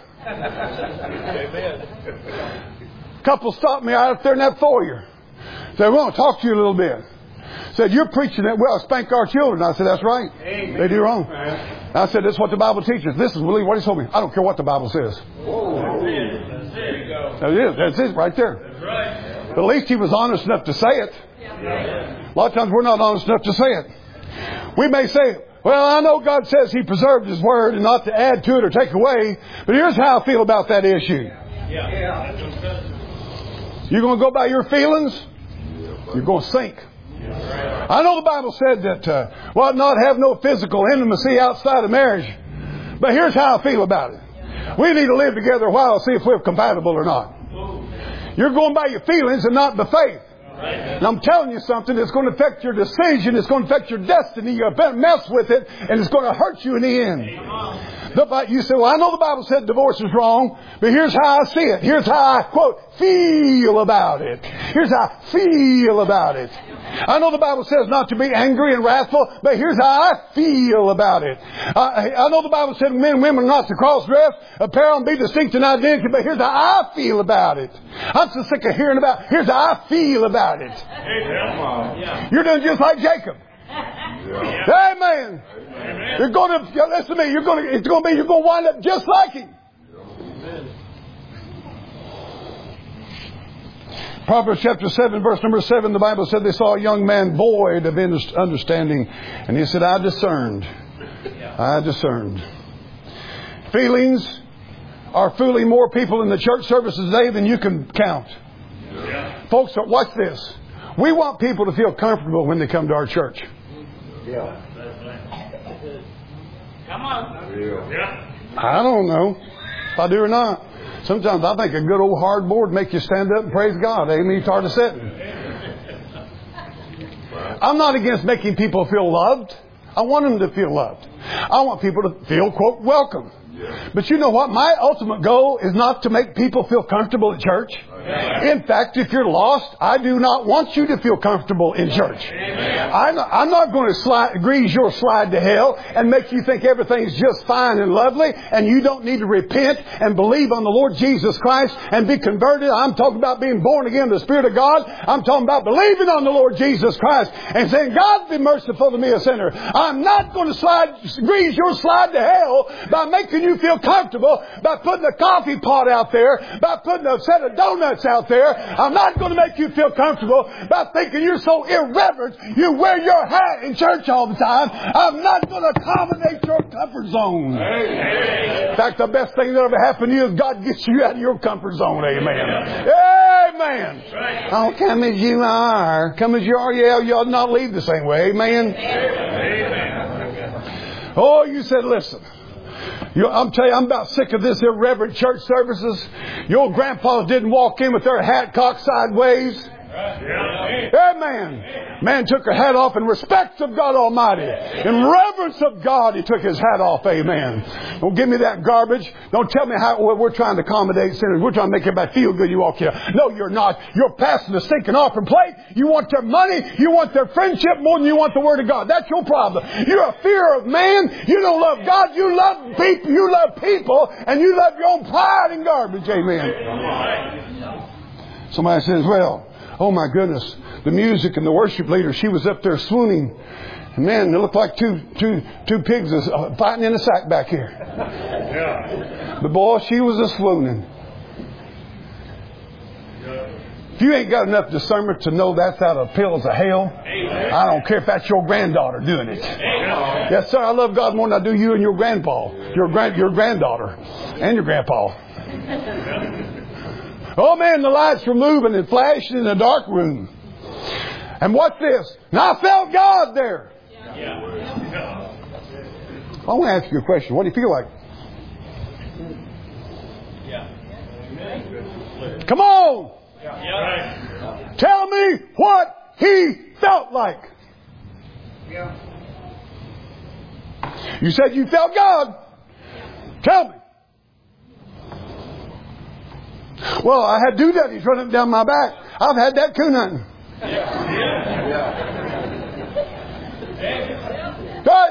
A couple stopped me out there in that foyer. Said, we want to talk to you a little bit. Said, you're preaching that well, spank our children. I said, that's right. Amen. They do wrong. I said, that's what the Bible teaches. This is really what he told me. I don't care what the Bible says. Whoa. That's it. That's it. That is. That's it right there. That's right. But at least he was honest enough to say it. Yeah. A lot of times we're not honest enough to say it. We may say, well, I know God says he preserved his word and not to add to it or take away. But here's how I feel about that issue. Yeah. You're going to go by your feelings? You're going to sink. I know the Bible said that uh, well, not have no physical intimacy outside of marriage. But here's how I feel about it. We need to live together a while, see if we're compatible or not. You're going by your feelings and not the faith. And I'm telling you something, it's going to affect your decision. It's going to affect your destiny. You better mess with it, and it's going to hurt you in the end. The, you say, well, I know the Bible said divorce is wrong, but here's how I see it. Here's how I, quote, feel about it. Here's how I feel about it. I know the Bible says not to be angry and wrathful, but here's how I feel about it. I, I know the Bible said men and women are not to cross-dress, apparel and be distinct in identity, but here's how I feel about it. I'm so sick of hearing about, here's how I feel about it. Amen. You're doing just like Jacob. Yeah. Amen. Amen. You're going to listen to me. You're going to. It's going to be. You're going to wind up just like him. Amen. Proverbs chapter seven, verse number seven. The Bible said they saw a young man void of understanding, and he said, "I discerned. I discerned." Feelings are fooling more people in the church services today than you can count. Yeah. Folks, watch this. We want people to feel comfortable when they come to our church. Yeah. Come on. Yeah. I don't know if I do or not. Sometimes I think a good old hard board make you stand up and praise God. Amen. It's hard to sit. I'm not against making people feel loved. I want them to feel loved. I want people to feel, quote, welcome. But you know what? My ultimate goal is not to make people feel comfortable at church. In fact, if you're lost, I do not want you to feel comfortable in church. I'm not, I'm not going to slide, grease your slide to hell and make you think everything's just fine and lovely and you don't need to repent and believe on the Lord Jesus Christ and be converted. I'm talking about being born again in the Spirit of God. I'm talking about believing on the Lord Jesus Christ and saying, God, be merciful to me, a sinner. I'm not going to slide, grease your slide to hell by making you feel comfortable, by putting a coffee pot out there, by putting a set of donuts out there. I'm not going to make you feel comfortable by thinking you're so irreverent you wear your hat in church all the time. I'm not going to accommodate your comfort zone. In fact, the best thing that ever happened to you is God gets you out of your comfort zone. Amen. Amen. Oh, come as you are. Come as you are. Yeah, you ought not leave the same way. Amen. Oh, you said, listen. You, I'm telling you, I'm about sick of this irreverent church services. Your grandpas didn't walk in with their hat cocked sideways. Amen. Man took her hat off in respect of God Almighty. In reverence of God, he took his hat off. Amen. Don't give me that garbage. Don't tell me how we're trying to accommodate sinners. We're trying to make everybody feel good. You walk here. No, you're not. You're passing the stinking offering plate. You want their money. You want their friendship more than you want the Word of God. That's your problem. You're a fear of man. You don't love God. You love people. You love people, and you love your own pride and garbage. Amen. Somebody says, well, oh my goodness, the music and the worship leader, she was up there swooning. And man, it looked like two, two, two pigs uh, fighting in a sack back here. Yeah. But boy, she was a swooning. If you ain't got enough discernment to know that's out of pills of hell, I don't care if that's your granddaughter doing it. Yes, sir, I love God more than I do you and your grandpa, your grand, your granddaughter, and your grandpa. Oh man, the lights were moving and flashing in the dark room. And what's this? And I felt God there. Yeah. I want to ask you a question. What do you feel like? Yeah. Come on. Yeah. Tell me what he felt like. Yeah. You said you felt God. Tell me. Well, I had doodaddies running down my back. I've had that coon hunting. Yeah. Yeah. Right?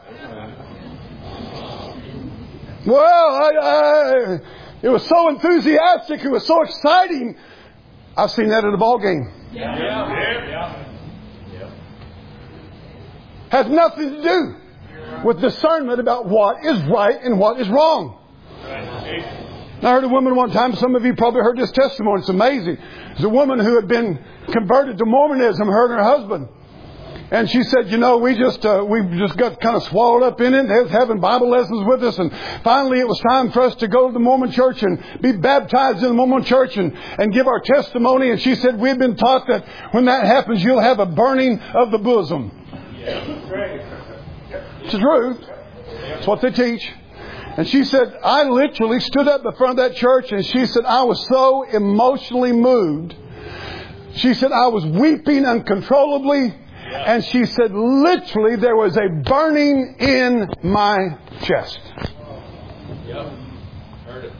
Well, I, I, it was so enthusiastic. It was so exciting. I've seen that at a ball game. Yeah. Yeah. Yeah. Has nothing to do with discernment about what is right and what is wrong. Right. I heard a woman one time, some of you probably heard this testimony, it's amazing. There's a woman who had been converted to Mormonism, her and her husband. And she said, you know, we just uh, we just got kind of swallowed up in it. They was having Bible lessons with us. And finally it was time for us to go to the Mormon church and be baptized in the Mormon church and, and give our testimony. And she said, we've been taught that when that happens, you'll have a burning of the bosom. It's the truth. It's what they teach. And she said, I literally stood up in front of that church and she said, I was so emotionally moved. She said, I was weeping uncontrollably. And she said, literally, there was a burning in my chest. Yep. Heard it.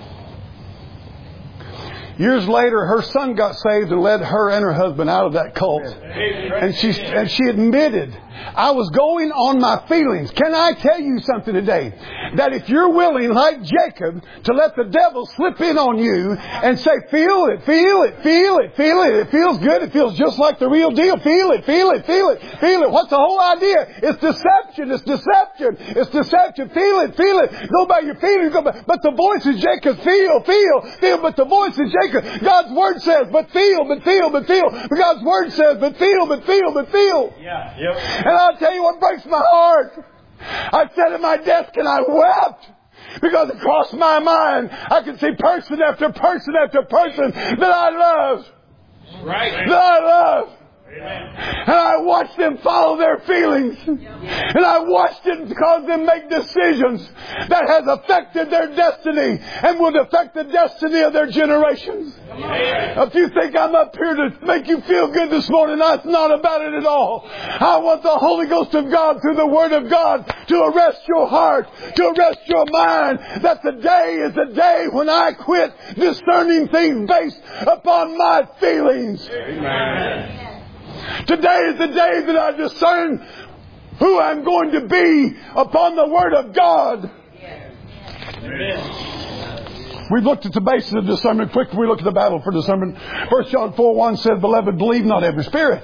Years later, her son got saved and led her and her husband out of that cult. And she, and she admitted, I was going on my feelings. Can I tell you something today? That if you're willing, like Jacob, to let the devil slip in on you and say, feel it, feel it, feel it, feel it. It feels good. It feels just like the real deal. Feel it, feel it, feel it, feel it. What's the whole idea? It's deception. It's deception. It's deception. Feel it, feel it. Go by your feelings. Go by, but the voice of Jacob, feel, feel, feel. But the voice of Jacob, God's word says, but feel, but feel, but feel. But God's word says, but feel, but feel, but feel. Yeah. Yep. And I'll tell you what breaks my heart. I sat at my desk and I wept because it crossed my mind. I could see person after person after person that I love. Right. That I love. And I watched them follow their feelings. And I watched it cause them make decisions that has affected their destiny and would affect the destiny of their generations. If you think I'm up here to make you feel good this morning, that's not about it at all. I want the Holy Ghost of God through the Word of God to arrest your heart, to arrest your mind, that the day is the day when I quit discerning things based upon my feelings. Amen. Today is the day that I discern who I'm going to be upon the Word of God. Amen. We've looked at the basis of discernment. Quickly, we looked at the battle for discernment. First John four one said, Beloved, believe not every spirit.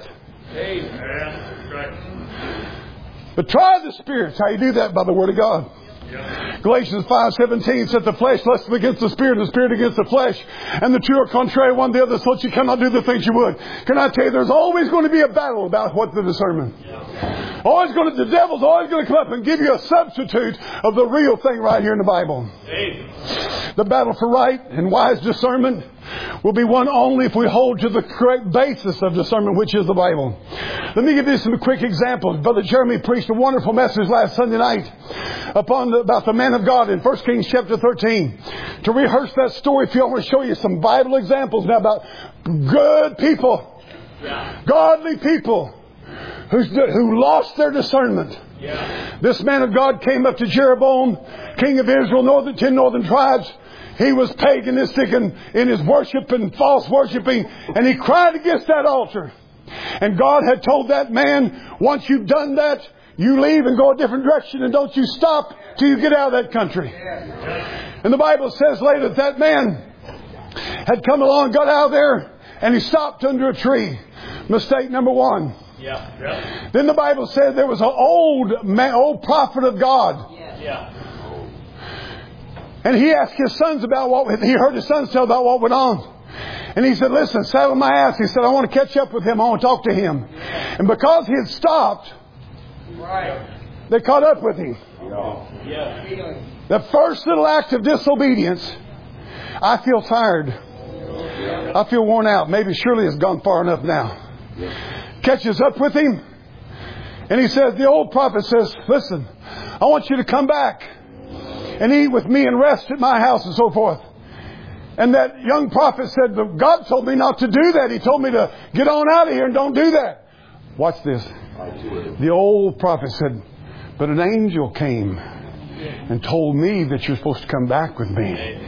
Amen. But try the spirits. How you do that? By the Word of God. Yeah. Galatians five seventeen said the flesh lusts against the spirit, and the spirit against the flesh, and the two are contrary one to the other, so that you cannot do the things you would. Can I tell you, there's always going to be a battle about what the discernment. Yeah. Always going to, the devil's always going to come up and give you a substitute of the real thing right here in the Bible. Amen. The battle for right and wise discernment will be won only if we hold to the correct basis of discernment, which is the Bible. Let me give you some quick examples. Brother Jeremy preached a wonderful message last Sunday night upon the, about the man of God in First Kings chapter thirteen. To rehearse that story, if you want to show you some Bible examples now about good people, yeah. godly people who, who lost their discernment. Yeah. This man of God came up to Jeroboam, king of Israel, northern ten northern tribes. He was paganistic in, in his worship and false worshiping, and he cried against that altar. And God had told that man, once you've done that, you leave and go a different direction, and don't you stop till you get out of that country. And the Bible says later that that man had come along, got out of there, and he stopped under a tree. Mistake number one. Yeah. Yeah. Then the Bible said there was an old man, old prophet of God. Yeah. Yeah. And he asked his sons about what, he heard his sons tell about what went on. And he said, listen, saddle my ass. He said, I want to catch up with him. I want to talk to him. And because he had stopped, they caught up with him. The first little act of disobedience, I feel tired. I feel worn out. Maybe surely it's gone far enough now. Catches up with him. And he says, the old prophet says, listen, I want you to come back and eat with me and rest at my house and so forth. And that young prophet said, God told me not to do that. He told me to get on out of here and don't do that. Watch this. The old prophet said, but an angel came and told me that you're supposed to come back with me.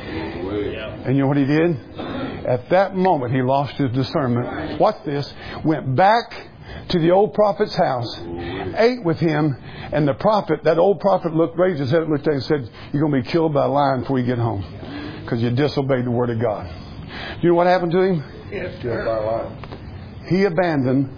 And you know what he did? At that moment, he lost his discernment. Watch this. Went back to the old prophet's house, ate with him, and the prophet, that old prophet looked, raised his head, looked at him and said, you're going to be killed by a lion before you get home because you disobeyed the word of God. Do you know what happened to him? Killed by a lion. He abandoned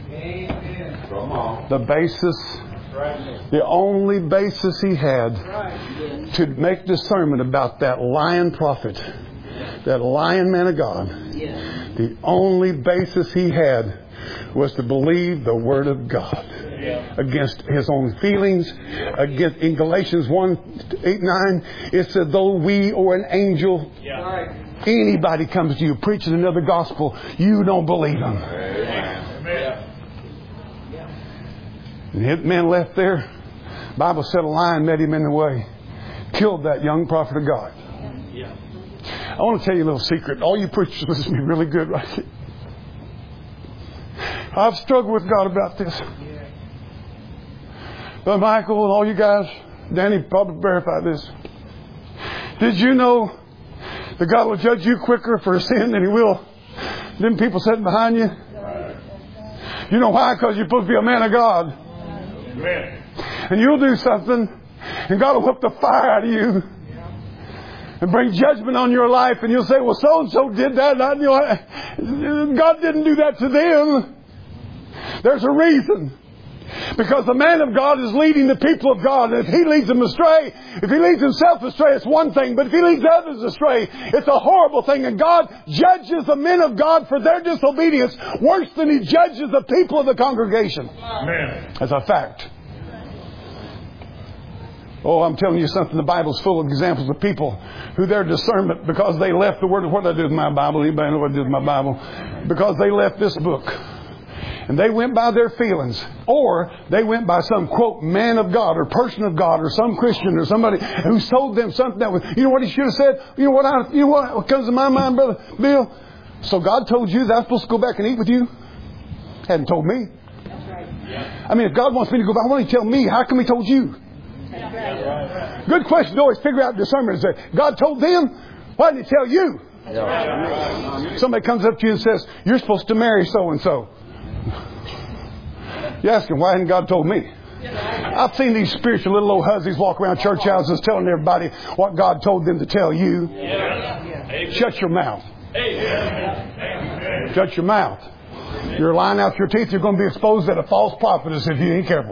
the basis, the only basis he had to make discernment about that lion prophet, that lion man of God. The only basis he had was to believe the Word of God against his own feelings. Against, in Galatians one, eight, nine, it said, though we or an angel, anybody comes to you preaching another gospel, you don't believe them. And the man left there. The Bible said a lion met him in the way, killed that young prophet of God. I want to tell you a little secret. All you preachers listen to me really good right here. I've struggled with God about this. But Michael and all you guys, Danny probably verify this. Did you know that God will judge you quicker for sin than He will them people sitting behind you? You know why? Because you're supposed to be a man of God. And you'll do something, and God will whip the fire out of you and bring judgment on your life, and you'll say, well, so-and-so did that. And you know, God didn't do that to them. There's a reason. Because the man of God is leading the people of God. And if he leads them astray, if he leads himself astray, it's one thing. But if he leads others astray, it's a horrible thing. And God judges the men of God for their disobedience worse than He judges the people of the congregation. Amen. That's a fact. Oh, I'm telling you something. The Bible's full of examples of people who their discernment, because they left the Word of what I do with my Bible. Anybody know what I do with my Bible? Because they left this book. and they went by their feelings, or they went by some, quote, man of God or person of God or some Christian or somebody who told them something that was, you know what he should have said? You know what I, you know what comes to my mind, Brother Bill? So God told you that I'm supposed to go back and eat with you? Hadn't told me. I mean, if God wants me to go back, why don't He tell me? How come He told you? Good question to always figure out discernment. Say, God told them, why didn't He tell you? Somebody comes up to you and says, you're supposed to marry so-and-so. You ask him, why hadn't God told me? I've seen these spiritual little old hussies walk around church houses telling everybody what God told them to tell you. Shut your mouth. Shut your mouth. You're lying out your teeth. You're going to be exposed as a false prophetess if you ain't careful.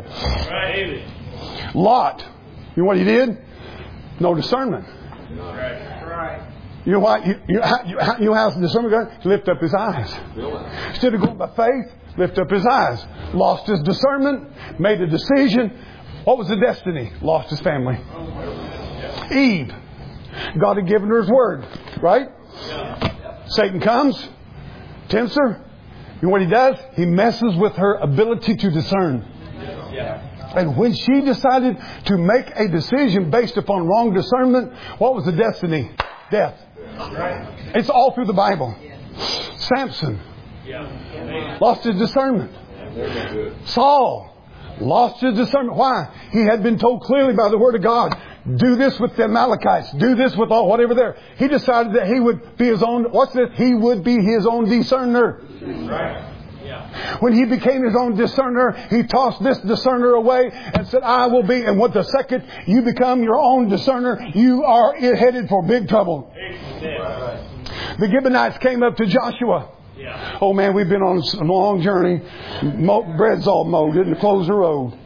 Lot, you know what he did? No discernment. You know why? You, you, you, you know how discernment goes? He lifted up his eyes. Instead of going by faith, lift up his eyes. Lost his discernment, made a decision. What was the destiny? Lost his family. Eve. God had given her His word, right? Satan comes, tempts her. You know what he does? He messes with her ability to discern. And when she decided to make a decision based upon wrong discernment, what was the destiny? Death. It's all through the Bible. Samson lost his discernment. Saul lost his discernment. Why? He had been told clearly by the Word of God, do this with the Amalekites. Do this with all whatever there. He decided that he would be his own, what's this? He would be his own discerner. Right. Yeah. When he became his own discerner, he tossed this discerner away and said, I will be. And what the second you become your own discerner, you are headed for big trouble. Right. The Gibeonites came up to Joshua. Yeah. Oh man, we've been on a long journey. Mo- bread's all mowed. Didn't close the road.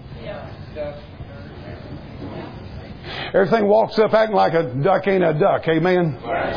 Everything walks up acting like a duck ain't a duck. Amen.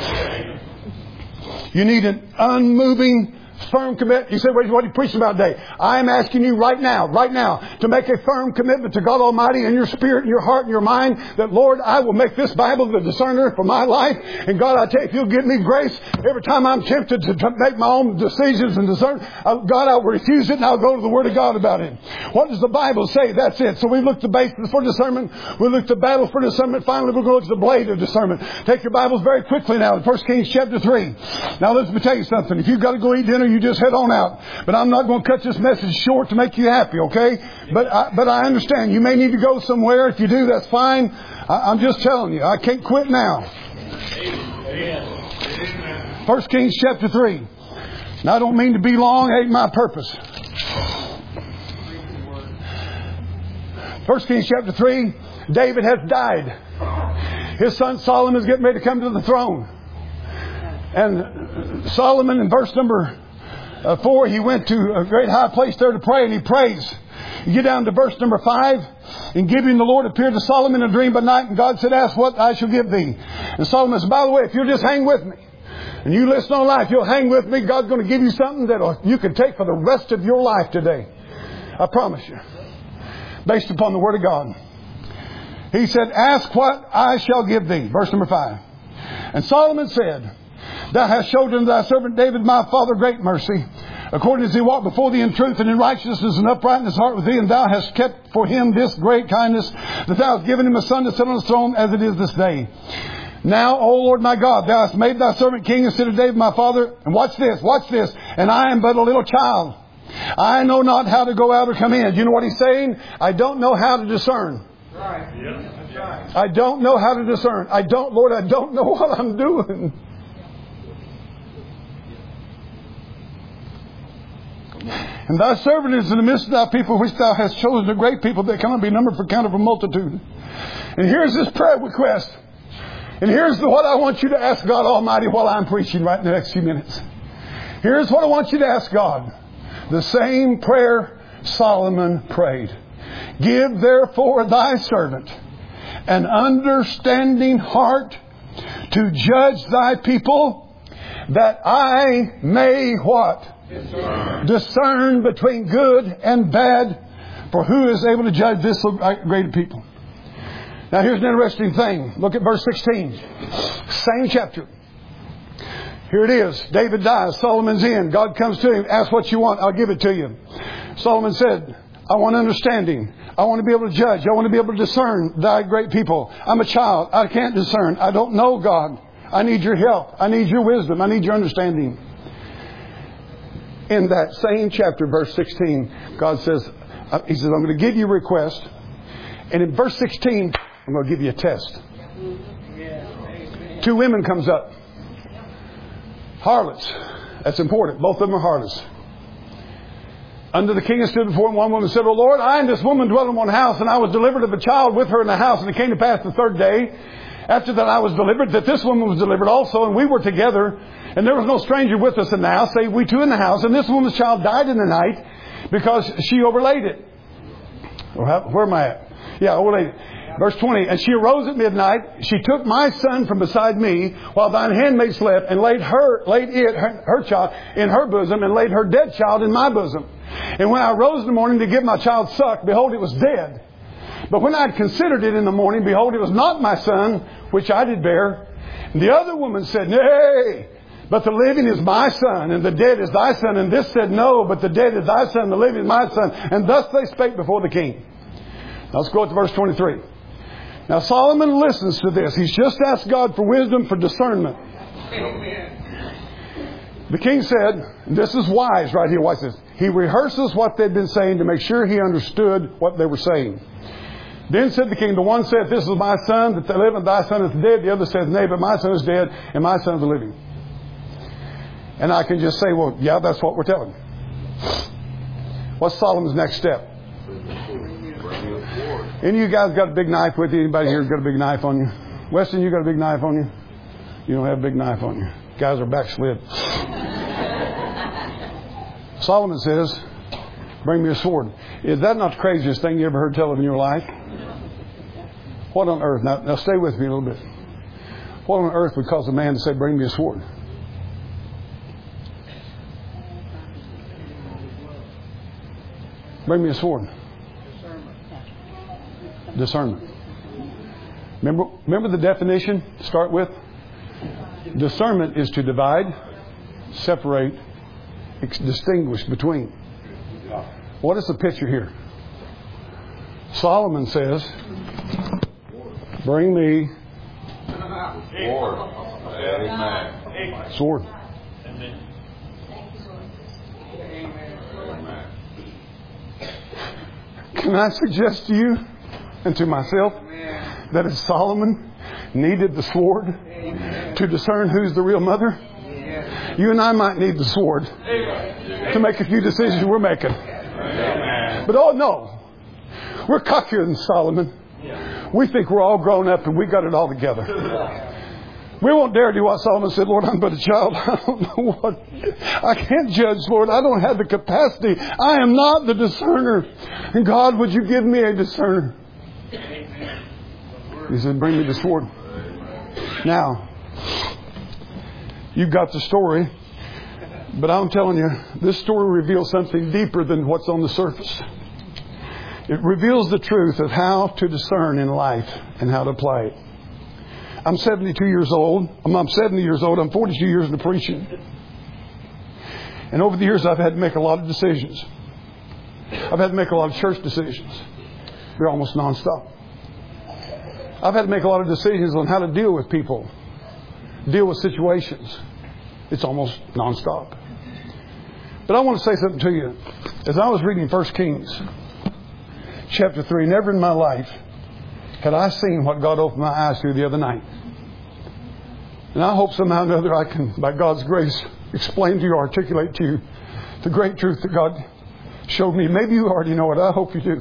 You need an unmoving, firm commitment. You say, what are you preaching about today? I am asking you right now, right now, to make a firm commitment to God Almighty in your spirit, in your heart, and your mind, that, Lord, I will make this Bible the discerner for my life. And God, I tell you, if you'll give me grace every time I'm tempted to make my own decisions and discern, God, I will refuse it and I'll go to the Word of God about it. What does the Bible say? That's it. So we look at the basis for discernment. We look at the battle for discernment. Finally, we're going to look at the blade of discernment. Take your Bibles very quickly now to First Kings chapter three. Now, let me tell you something. If you've got to go eat dinner, you just head on out. But I'm not going to cut this message short to make you happy, okay? But I, but I understand. You may need to go somewhere. If you do, that's fine. I, I'm just telling you. I can't quit now. First Kings chapter three. Now, I don't mean to be long. It ain't my purpose. First Kings chapter three. David has died. His son Solomon is getting ready to come to the throne. And Solomon, in verse number uh, four, he went to a great high place there to pray, and he prays. You get down to verse number five. In Gibeon, the Lord appeared to Solomon in a dream by night, and God said, ask what I shall give thee. And Solomon said, by the way, if you'll just hang with me, and you listen on life, you'll hang with me, God's going to give you something that you can take for the rest of your life today. I promise you. Based upon the Word of God. He said, ask what I shall give thee. Verse number five. And Solomon said, thou hast showed unto thy servant David my father great mercy, according as he walked before thee in truth and in righteousness and uprightness heart with thee, and thou hast kept for him this great kindness, that thou hast given him a son to sit on his throne as it is this day. Now, O Lord my God, thou hast made thy servant king instead of David my father. And watch this, watch this. And I am but a little child. I know not how to go out or come in. Do you know what he's saying? I don't know how to discern. Right. Yeah, that's right. I don't know how to discern. I don't, Lord, I don't know what I'm doing. And thy servant is in the midst of thy people, which thou hast chosen a great people that cannot be numbered for count of a multitude. And here's this prayer request. And here's the, what I want you to ask God Almighty while I'm preaching right in the next few minutes. Here's what I want you to ask God. The same prayer Solomon prayed. Give therefore thy servant an understanding heart to judge thy people, that I may what? Discern. Discern between good and bad. For who is able to judge this great people? Now here's an interesting thing. Look at verse sixteen. Same chapter. Here it is. David dies. Solomon's in. God comes to him. Ask what you want. I'll give it to you. Solomon said, I want understanding. I want to be able to judge. I want to be able to discern thy great people. I'm a child. I can't discern. I don't know God. I need your help. I need your wisdom. I need your understanding. In that same chapter, verse sixteen, God says, He says, I'm going to give you a request. And in verse sixteen, I'm going to give you a test. Two women comes up. Harlots. That's important. Both of them are harlots. Under the king stood before him, one woman said, O Lord, I and this woman dwell in one house, and I was delivered of a child with her in the house. And it came to pass the third day, after that I was delivered, that this woman was delivered also, and we were together, and there was no stranger with us in the house, save we two in the house. And this woman's child died in the night, because she overlaid it. Where am I at? Yeah, overlaid it. Verse twenty, and she arose at midnight. She took my son from beside me, while thine handmaid slept, and laid her, laid it, her, her child, in her bosom, and laid her dead child in my bosom. And when I rose in the morning to give my child suck, behold, it was dead. But when I had considered it in the morning, behold, it was not my son, which I did bear. And the other woman said, Nay, but the living is my son, and the dead is thy son. And this said, No, but the dead is thy son, the living is my son. And thus they spake before the king. Now let's go to verse twenty-three. Now Solomon listens to this. He's just asked God for wisdom, for discernment. Amen. The king said, and this is wise right here, watch this. He rehearses what they'd been saying to make sure he understood what they were saying. Then said the king, the one said, This is my son that liveth, thy son is dead. The other says, Nay, but my son is dead, and my son is living. And I can just say, well, yeah, that's what we're telling. What's Solomon's next step? Any of you guys got a big knife with you? Anybody here got a big knife on you? Weston, you got a big knife on you? You don't have a big knife on you. Guys are backslid. Solomon says, bring me a sword. Is that not the craziest thing you ever heard tell of in your life? What on earth? Now, now stay with me a little bit. What on earth would cause a man to say, bring me a sword? Bring me a sword. Discernment. Remember, remember the definition to start with? Discernment is to divide, separate, distinguish between. What is the picture here? Solomon says, bring me sword. Sword. Can I suggest to you and to myself that if Solomon needed the sword to discern who's the real mother, you and I might need the sword to make a few decisions we're making. But oh no, we're cockier than Solomon. We think we're all grown up and we got it all together. We won't dare do what Solomon said, Lord, I'm but a child. I don't know what. I can't judge, Lord. I don't have the capacity. I am not the discerner. And God, would you give me a discerner? He said, bring me the sword. Now, you've got the story. But I'm telling you, this story reveals something deeper than what's on the surface. It reveals the truth of how to discern in life and how to apply it. I'm seventy-two years old. I'm, I'm seventy years old. I'm forty-two years into preaching. And over the years, I've had to make a lot of decisions. I've had to make a lot of church decisions. They're almost nonstop. I've had to make a lot of decisions on how to deal with people, deal with situations. It's almost nonstop. But I want to say something to you. As I was reading First Kings, chapter three, never in my life had I seen what God opened my eyes to the other night. And I hope somehow or another I can, by God's grace, explain to you, articulate to you the great truth that God showed me. Maybe you already know it. I hope you do.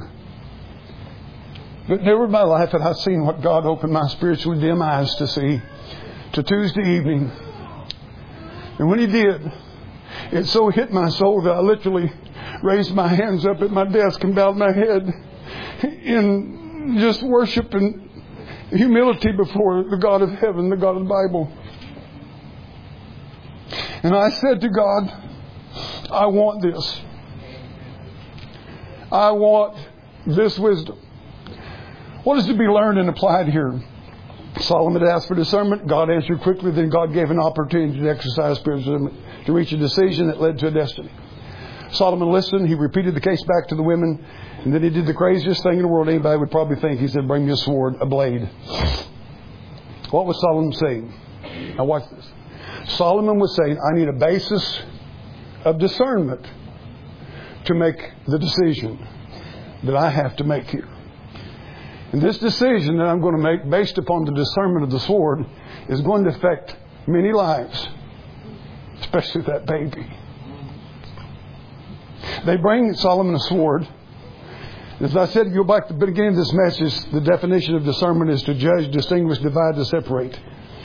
But never in my life had I seen what God opened my spiritually dim eyes to see to Tuesday evening. And when He did, it so hit my soul that I literally raised my hands up at my desk and bowed my head in just worship and humility before the God of heaven, the God of the Bible. And I said to God, I want this. I want this wisdom. What is to be learned and applied here? Solomon had asked for discernment. God answered quickly. Then God gave an opportunity to exercise spiritual discernment to reach a decision that led to a destiny. Solomon listened. He repeated the case back to the women. And then he did the craziest thing in the world anybody would probably think. He said, bring me a sword, a blade. What was Solomon saying? Now watch this. Solomon was saying, I need a basis of discernment to make the decision that I have to make here. And this decision that I'm going to make based upon the discernment of the sword is going to affect many lives, especially that baby. They bring Solomon a sword. As I said, go back to the beginning of this message, the definition of discernment is to judge, distinguish, divide, to separate.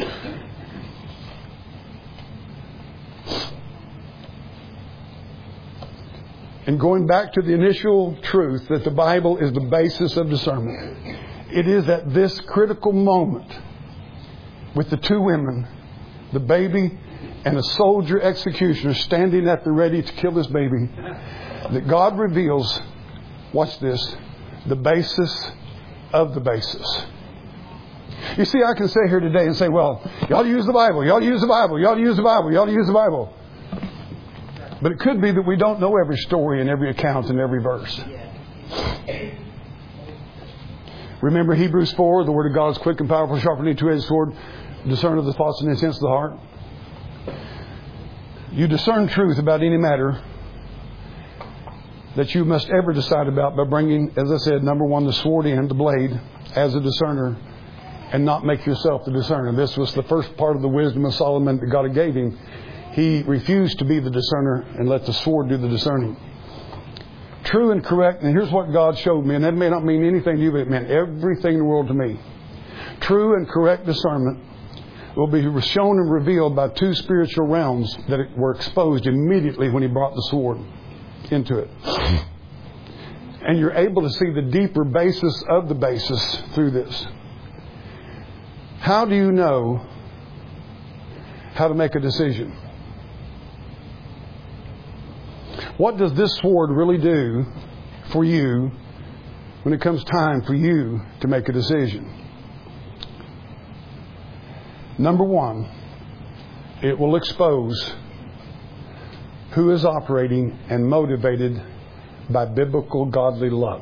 And going back to the initial truth that the Bible is the basis of discernment, it is at this critical moment with the two women, the baby and a soldier executioner standing at the ready to kill this baby, that God reveals, watch this, the basis of the basis. You see, I can say here today and say, well, you ought to use the Bible, you ought to use the Bible, you ought to use the Bible, you ought to use the Bible. But it could be that we don't know every story and every account and every verse. Remember Hebrews four, the Word of God is quick and powerful, sharper than a two-edged sword, discern of the thoughts and intents of the heart. You discern truth about any matter that you must ever decide about by bringing, as I said, number one, the sword in, the blade, as a discerner, and not make yourself the discerner. This was the first part of the wisdom of Solomon that God gave him. He refused to be the discerner and let the sword do the discerning. True and correct, and here's what God showed me, and that may not mean anything to you, but it meant everything in the world to me. True and correct discernment will be shown and revealed by two spiritual realms that were exposed immediately when He brought the sword into it. And you're able to see the deeper basis of the basis through this. How do you know how to make a decision? What does this sword really do for you when it comes time for you to make a decision? Number one, it will expose who is operating and motivated by biblical godly love.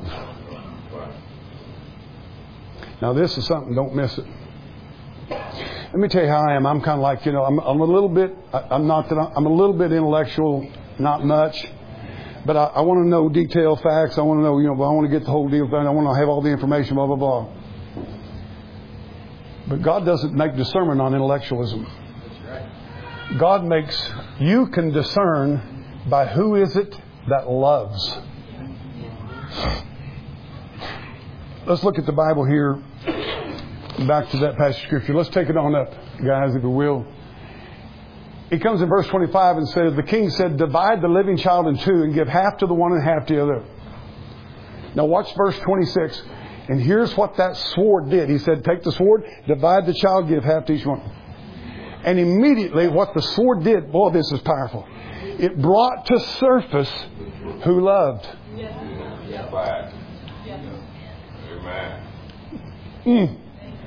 Now this is something, don't miss it. Let me tell you how I am. I'm kind of like, you know, I'm, I'm a little bit, I'm not that I'm a little bit intellectual, not much. But I, I want to know detailed facts. I want to know, you know, I want to get the whole deal done. I want to have all the information, blah, blah, blah. But God doesn't make discernment on intellectualism. God makes, you can discern by who is it that loves. Let's look at the Bible here. Back to that passage of Scripture. Let's take it on up, guys, if you will. He comes in verse twenty-five and says, the king said, divide the living child in two and give half to the one and half to the other. Now watch verse twenty-six. And here's what that sword did. He said, take the sword, divide the child, give half to each one. And immediately what the sword did, boy, this is powerful. It brought to surface who loved. Mm.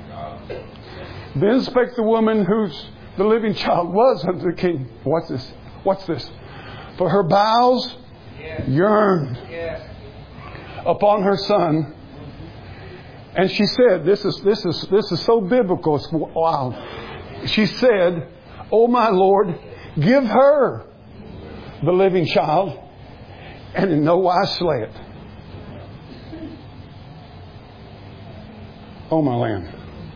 Then spake the woman whose the living child was unto the king. What's this? What's this? For her bowels yearned upon her son. And she said, this is this is this is so biblical, it's wow. She said, O my Lord, give her the living child, and in no wise slay it. Oh my land.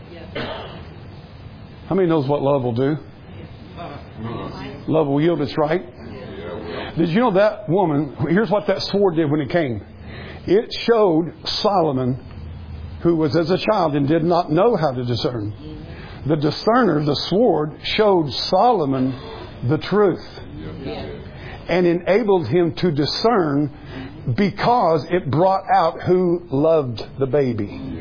How many knows what love will do? Love will yield its right. Did you know that woman, here's what that sword did when it came. It showed Solomon, who was as a child and did not know how to discern. The discerner, the sword, showed Solomon the truth. And enabled him to discern because it brought out who loved the baby.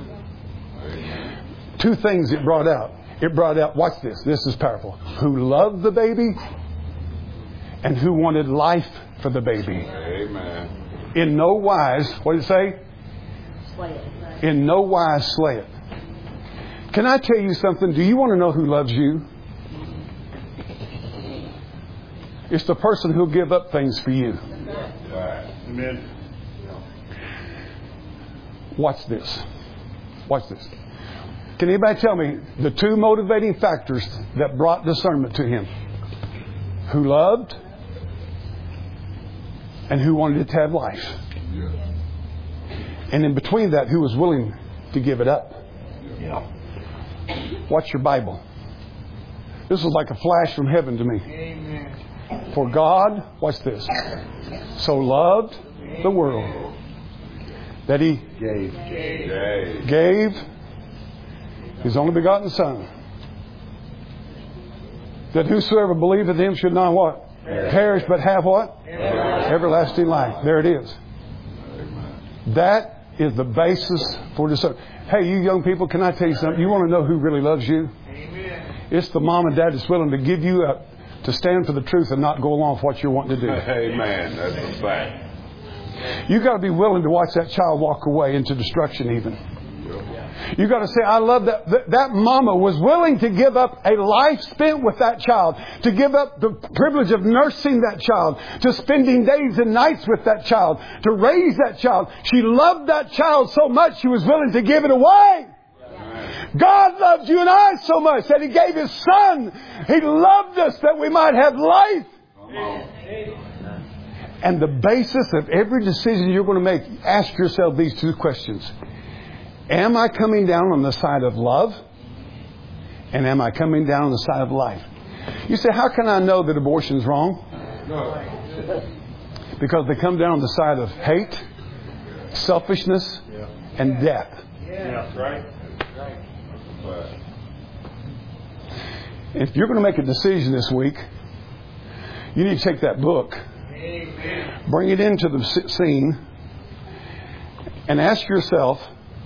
Two things it brought out. It brought out, watch this, this is powerful. Who loved the baby and who wanted life for the baby. Amen. In no wise, what did it say? Slay it. In no wise slay it. Can I tell you something? Do you want to know who loves you? It's the person who'll give up things for you. Amen. Watch this. Watch this. Can anybody tell me the two motivating factors that brought discernment to him? Who loved and who wanted to have life. And in between that, who was willing to give it up. Yeah. Watch your Bible. This was like a flash from heaven to me. Amen. For God, watch this, so loved the world that He Gave. Gave. gave His only begotten Son, that whosoever believeth in Him should not what? Perish, Perish but have what? Everlasting. Everlasting life. There it is. That is the basis for discernment. Hey, you young people, can I tell you something? You want to know who really loves you? Amen. It's the mom and dad that's willing to give you up, to stand for the truth and not go along with what you're wanting to do. Amen. That's a fact. You've got to be willing to watch that child walk away into destruction even. You've got to say, I love that. That, that mama was willing to give up a life spent with that child, to give up the privilege of nursing that child, to spending days and nights with that child, to raise that child. She loved that child so much she was willing to give it away. God loved you and I so much that He gave His Son. He loved us that we might have life. And the basis of every decision you're going to make, ask yourself these two questions. Am I coming down on the side of love? And am I coming down on the side of life? You say, how can I know that abortion's wrong? No. Because they come down on the side of hate, selfishness, and death. Yeah, right. If you're going to make a decision this week, you need to take that book, bring it into the scene, and ask yourself,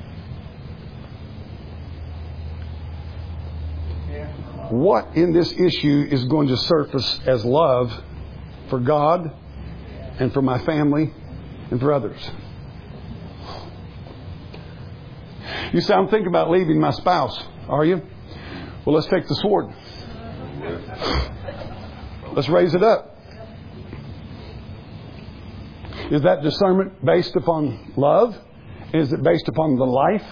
what in this issue is going to surface as love for God and for my family and for others? You say, I'm thinking about leaving my spouse. Are you? Well, let's take the sword. Let's raise it up. Is that discernment based upon love? Is it based upon the life?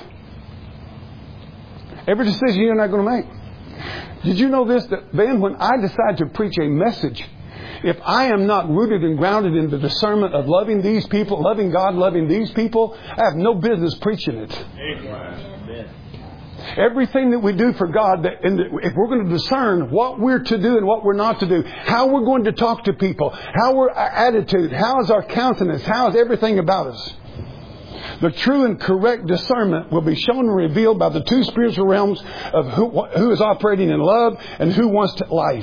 Every decision you're not going to make. Did you know this? That then when I decide to preach a message, if I am not rooted and grounded in the discernment of loving these people, loving God, loving these people, I have no business preaching it. Amen. Everything that we do for God, that in the, if we're going to discern what we're to do and what we're not to do, how we're going to talk to people, how our attitude, how is our countenance, how is everything about us, the true and correct discernment will be shown and revealed by the two spiritual realms of who, who is operating in love and who wants to life.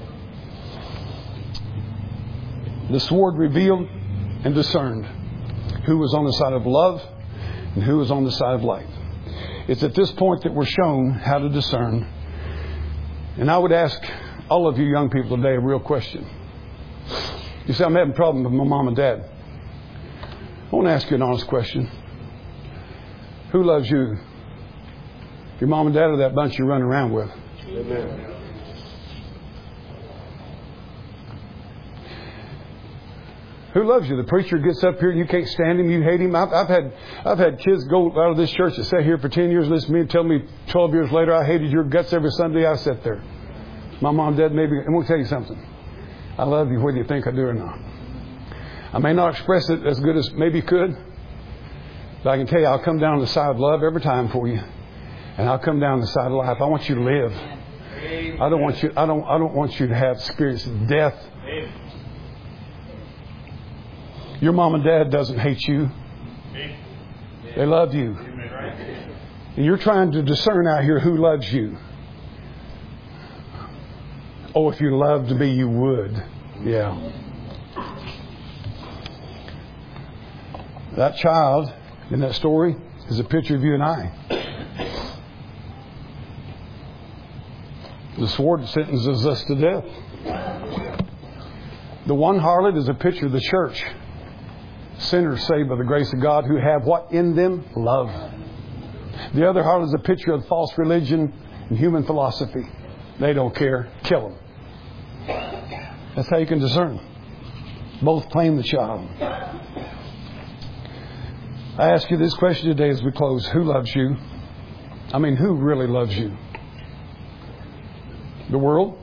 The sword revealed and discerned who was on the side of love and who was on the side of life. It's at this point that we're shown how to discern. And I would ask all of you young people today a real question. You say, I'm having a problem with my mom and dad. I want to ask you an honest question. Who loves you? Your mom and dad or that bunch you run around with? Amen. Who loves you? The preacher gets up here and you can't stand him. You hate him. I've, I've had I've had kids go out of this church that sat here for ten years, listen to me, and tell me twelve years later I hated your guts every Sunday I sat there. My mom, dad, maybe. I'm going to tell you something. I love you whether you think I do or not. I may not express it as good as maybe could, but I can tell you I'll come down the side of love every time for you, and I'll come down the side of life. I want you to live. I don't want you. I don't. I don't want you to have experienced death. Your mom and dad doesn't hate you. They love you. And you're trying to discern out here who loves you. Oh, if you loved me, you would. Yeah. That child in that story is a picture of you and I. The sword sentences us to death. The one harlot is a picture of the church. Sinners saved by the grace of God who have what in them? Love. The other heart is a picture of false religion and human philosophy. They don't care. Kill them. That's how you can discern. Both claim the child. I ask you this question today as we close. Who loves you? I mean, who really loves you? The world?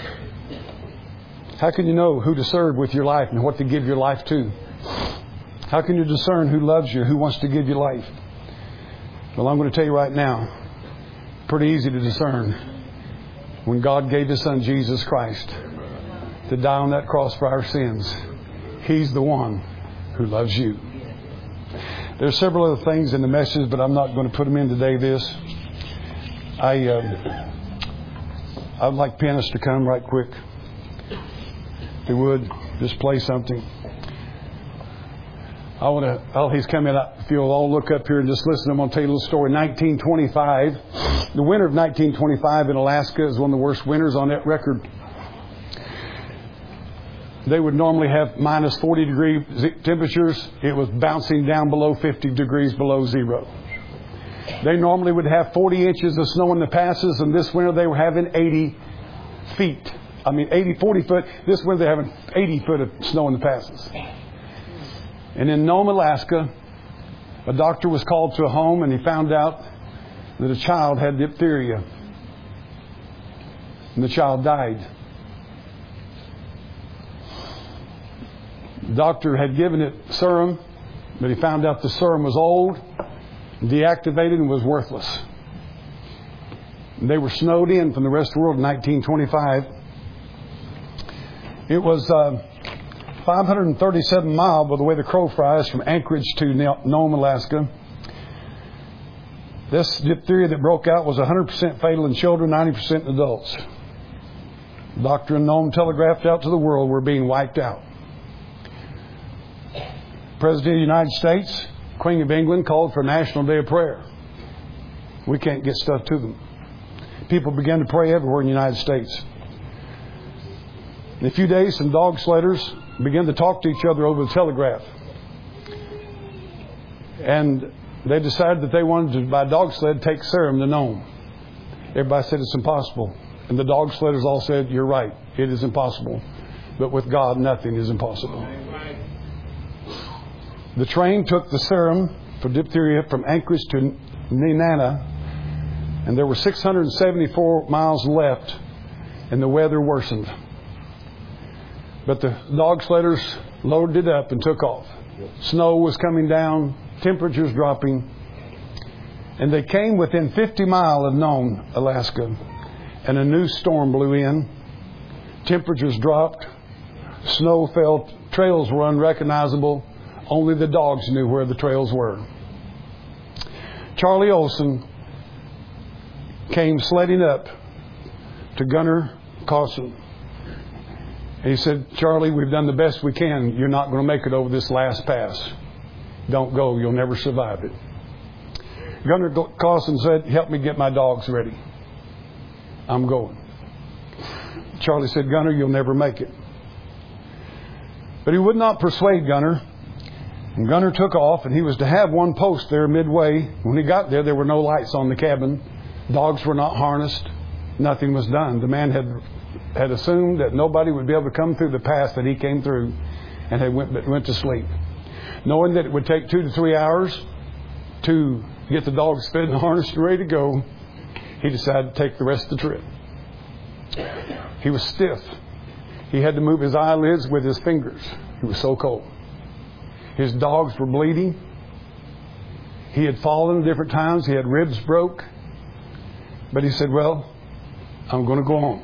How can you know who to serve with your life and what to give your life to? How can you discern who loves you, who wants to give you life? Well, I'm going to tell you right now, pretty easy to discern. When God gave His Son, Jesus Christ, to die on that cross for our sins, He's the one who loves you. There's several other things in the message, but I'm not going to put them in today. This, I, uh, I'd like pianists to come right quick. If they would, just play something. I want to, oh, he's coming up. If you'll all look up here and just listen, I'm going to tell you a little story. nineteen twenty-five, the winter of nineteen twenty-five in Alaska is one of the worst winters on that record. They would normally have minus forty degree temperatures. It was bouncing down below fifty degrees below zero. They normally would have forty inches of snow in the passes, and this winter they were having eighty feet. I mean, eighty, forty foot. This winter they're having eighty foot of snow in the passes. And in Nome, Alaska, a doctor was called to a home, and he found out that a child had diphtheria. And the child died. The doctor had given it serum, but he found out the serum was old, deactivated, and was worthless. And they were snowed in from the rest of the world in nineteen twenty-five. It was uh, five hundred thirty-seven miles, by the way the crow flies, from Anchorage to Nome, Alaska. This diphtheria that broke out was one hundred percent fatal in children, ninety percent in adults. The doctor in Nome telegraphed out to the world, we're being wiped out. President of the United States, Queen of England, called for a National Day of Prayer. We can't get stuff to them. People began to pray everywhere in the United States. In a few days, some dog sledders began to talk to each other over the telegraph. And they decided that they wanted to, by dog sled, take serum to Nome. Everybody said it's impossible. And the dog sledders all said, you're right, it is impossible. But with God, nothing is impossible. The train took the serum for diphtheria from Anchorage to Nenana, and there were six hundred seventy-four miles left, and the weather worsened. But the dog sledders loaded it up and took off. Snow was coming down, temperatures dropping, and they came within fifty miles of Nome, Alaska, and a new storm blew in. Temperatures dropped, snow fell, trails were unrecognizable. Only the dogs knew where the trails were. Charlie Olson came sledding up to Gunnar Carlson. And he said, Charlie, we've done the best we can. You're not going to make it over this last pass. Don't go. You'll never survive it. Gunnar Carlson said, help me get my dogs ready. I'm going. Charlie said, Gunnar, you'll never make it. But he would not persuade Gunnar. And Gunnar took off, and he was to have one post there midway. When he got there, there were no lights on the cabin. Dogs were not harnessed. Nothing was done. The man had had assumed that nobody would be able to come through the pass that he came through, and had went, went to sleep. Knowing that it would take two to three hours to get the dogs fed and harnessed and ready to go, he decided to take the rest of the trip. He was stiff. He had to move his eyelids with his fingers. He was so cold. His dogs were bleeding. He had fallen different times. He had ribs broke. But he said, well, I'm going to go on.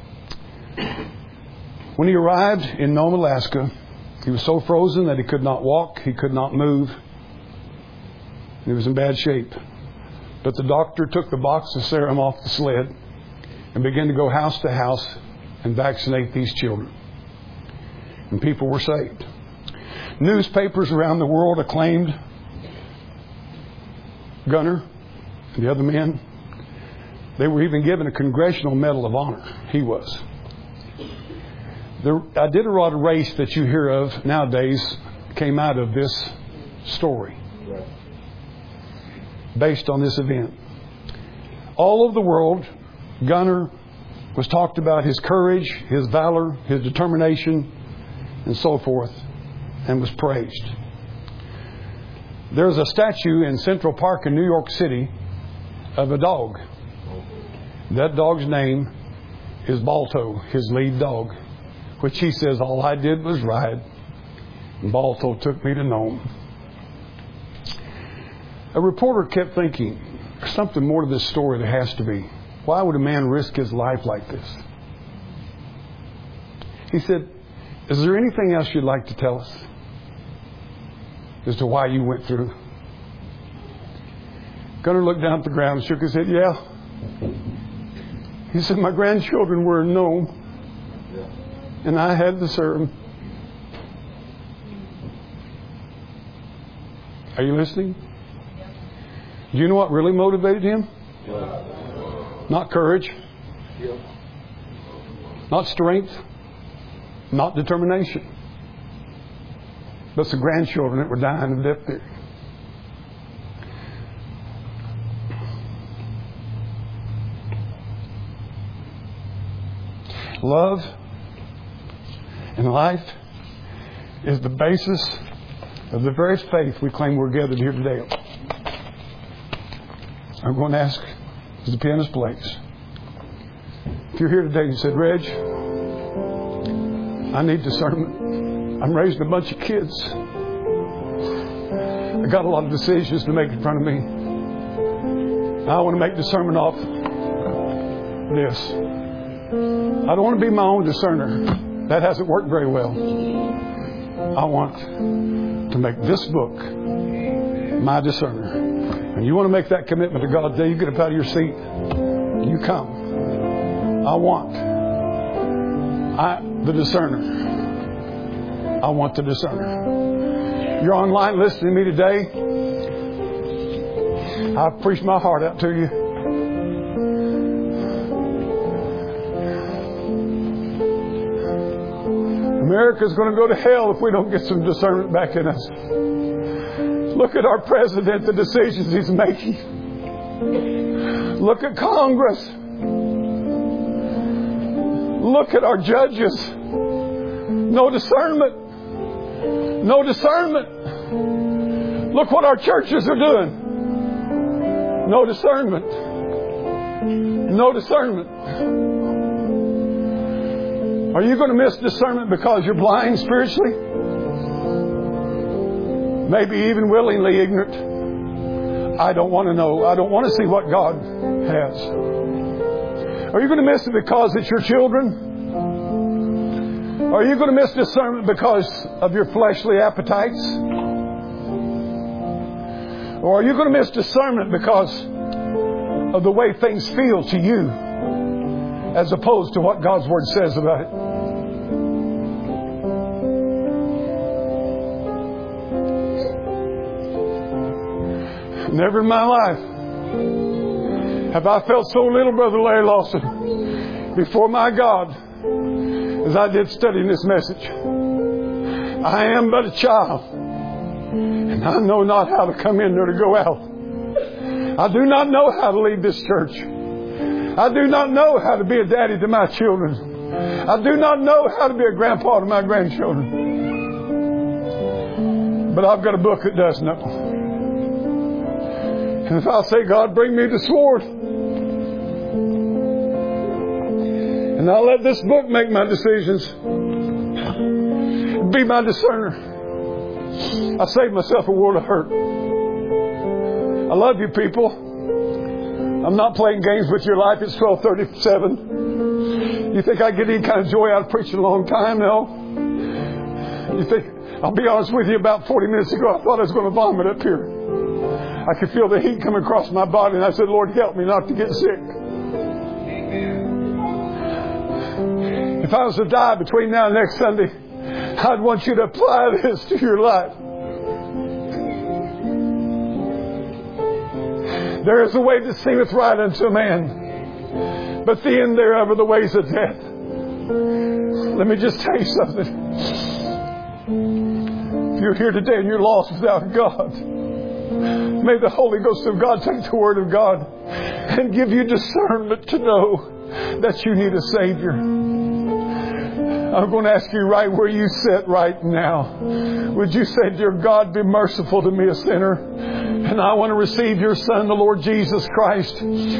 When he arrived in Nome, Alaska, he was so frozen that he could not walk. He could not move. He was in bad shape. But the doctor took the box of serum off the sled and began to go house to house and vaccinate these children. And people were saved. Newspapers around the world acclaimed Gunnar and the other men. They were even given a Congressional Medal of Honor. He was. The Iditarod race that you hear of nowadays came out of this story. based on this event. All over the world, Gunner was talked about, his courage, his valor, his determination, and so forth, and was praised. There's a statue in Central Park in New York City of a dog. That dog's name is Balto, his lead dog, which he says all I did was ride, and Balto took me to know him. A reporter kept thinking, there's something more to this story there has to be. Why would a man risk his life like this? He said, is there anything else you'd like to tell us as to why you went through? Gunner looked down at the ground and shook his head. Yeah. He said, my grandchildren were in Nome, and I had to serve them. Are you listening? Do you know what really motivated him? Not courage. Not strength. Not determination. But the grandchildren that were dying of diphtheria. Love and life is the basis of the very faith we claim we're gathered here today. I'm going to ask as the pianist plays. If you're here today and you said, Reg, I need discernment. I'm raising a bunch of kids. I got a lot of decisions to make in front of me. I want to make discernment off this. I don't want to be my own discerner. That hasn't worked very well. I want to make this book my discerner. And you want to make that commitment to God today, you get up out of your seat. You come. I want I, the discerner. I want the discerner. You're online listening to me today. I've preached my heart out to you. America's going to go to hell if we don't get some discernment back in us. Look at our president, the decisions he's making. Look at Congress. Look at our judges. No discernment. No discernment. Look what our churches are doing. No discernment. No discernment. Are you going to miss discernment because you're blind spiritually? Maybe even willingly ignorant. I don't want to know. I don't want to see what God has. Are you going to miss it because it's your children? Are you going to miss discernment because of your fleshly appetites? Or are you going to miss discernment because of the way things feel to you as opposed to what God's Word says about it? Never in my life have I felt so little, Brother Larry Lawson, before my God as I did studying this message. I am but a child, and I know not how to come in nor to go out. I do not know how to lead this church. I do not know how to be a daddy to my children. I do not know how to be a grandpa to my grandchildren. But I've got a book that does know. And if I'll say, God, bring me the sword, and I'll let this book make my decisions, be my discerner, I saved myself a world of hurt. I love you people. I'm not playing games with your life. It's twelve thirty-seven. You think I get any kind of joy out of preaching a long time? No. You think, I'll be honest with you, about forty minutes ago I thought I was going to vomit up here. I could feel the heat coming across my body, and I said, Lord, help me not to get sick. Amen. If I was to die between now and next Sunday, I'd want you to apply this to your life. There is a way that seemeth right unto a man, but the end thereof are the ways of death. Let me just tell you something. If you're here today and you're lost without God, May the Holy Ghost of God take the Word of God and give you discernment to know that you need a Savior. I'm going to ask you right where you sit right now. Would you say, dear God, be merciful to me, a sinner, and I want to receive your Son, the Lord Jesus Christ,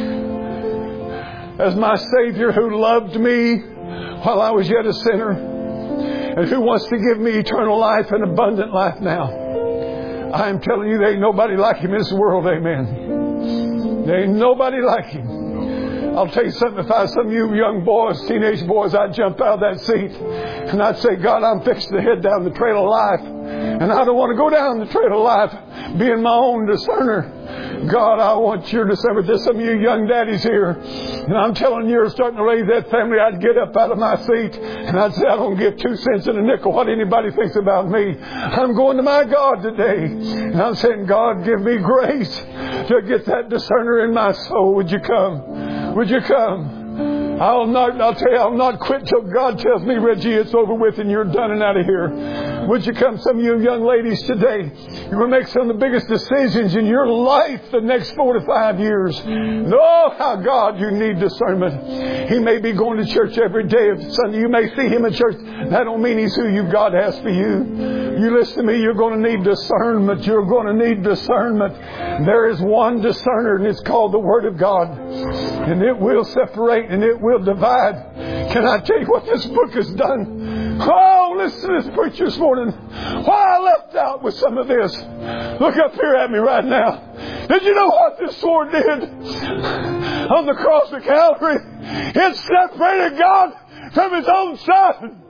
as my Savior, who loved me while I was yet a sinner, and who wants to give me eternal life and abundant life now. I am telling you, there ain't nobody like Him in this world, amen. There ain't nobody like Him. I'll tell you something, if I was some of you young boys, teenage boys, I'd jump out of that seat and I'd say, God, I'm fixing to head down the trail of life. And I don't want to go down the trail of life being my own discerner. God, I want your discernment. There's some of you young daddies here, and I'm telling you, you're starting to raise that family. I'd get up out of my seat and I'd say, I don't give two cents in a nickel what anybody thinks about me. I'm going to my God today. And I'm saying, God, give me grace to get that discerner in my soul. Would you come? Would you come? I'll not, I'll tell you, I'll not quit till God tells me, Reggie, it's over with and you're done and out of here. Would you come? Some of you young ladies today, you're going to make some of the biggest decisions in your life the next four to five years. Oh, how God, you need discernment. He may be going to church every day of Sunday. You may see him in church. That don't mean he's who you God has for you. You listen to me, you're going to need discernment. You're going to need discernment. There is one discerner, and it's called the Word of God. And it will separate and it will divide. Can I tell you what this book has done? Oh, listen to this preacher this morning. Why I left out with some of this. Look up here at me right now. Did you know what this sword did on the cross of Calvary? It separated God from His own Son.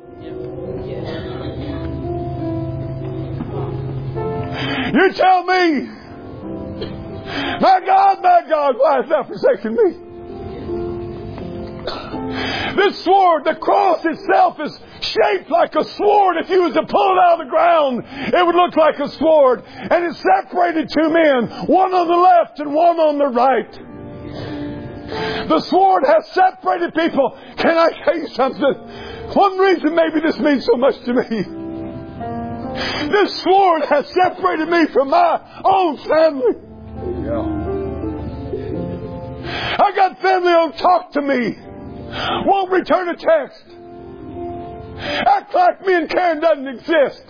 You tell me, my God, my God, why hast thou forsaken me? This sword, the cross itself, is shaped like a sword. If you was to pull it out of the ground, it would look like a sword. And it separated two men, one on the left and one on the right. The sword has separated people. Can I tell you something? One reason maybe this means so much to me. This sword has separated me from my own family. Yeah. I got family who don't talk to me. Won't return a text. Act like me and Karen doesn't exist.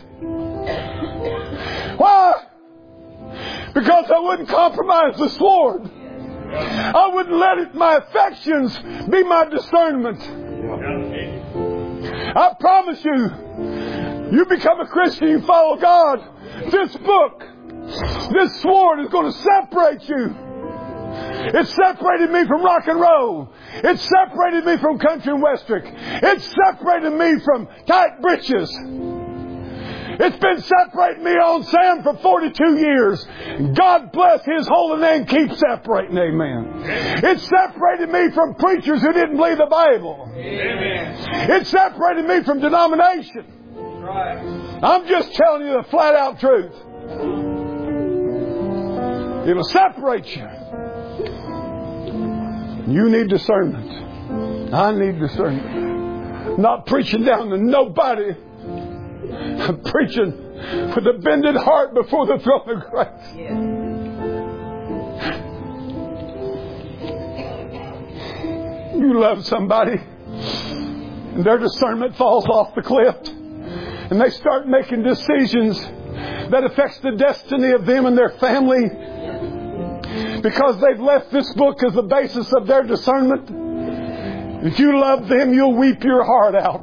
Why? Because I wouldn't compromise the sword. I wouldn't let it, my affections be my discernment. I promise you, you become a Christian, you follow God, this book, this sword is going to separate you. It separated me from rock and roll. It separated me from country and western. It separated me from tight breeches. It's been separating me on Sam for forty-two years. God bless His holy name. Keep separating. Amen. It separated me from preachers who didn't believe the Bible. Amen. It separated me from denomination. Right. I'm just telling you the flat out truth. It'll separate you. You need discernment. I need discernment. Not preaching down to nobody. I'm preaching with a bended heart before the throne of Christ. Yeah. You love somebody and their discernment falls off the cliff and they start making decisions that affects the destiny of them and their family. Because they've left this book as the basis of their discernment. If you love them, you'll weep your heart out.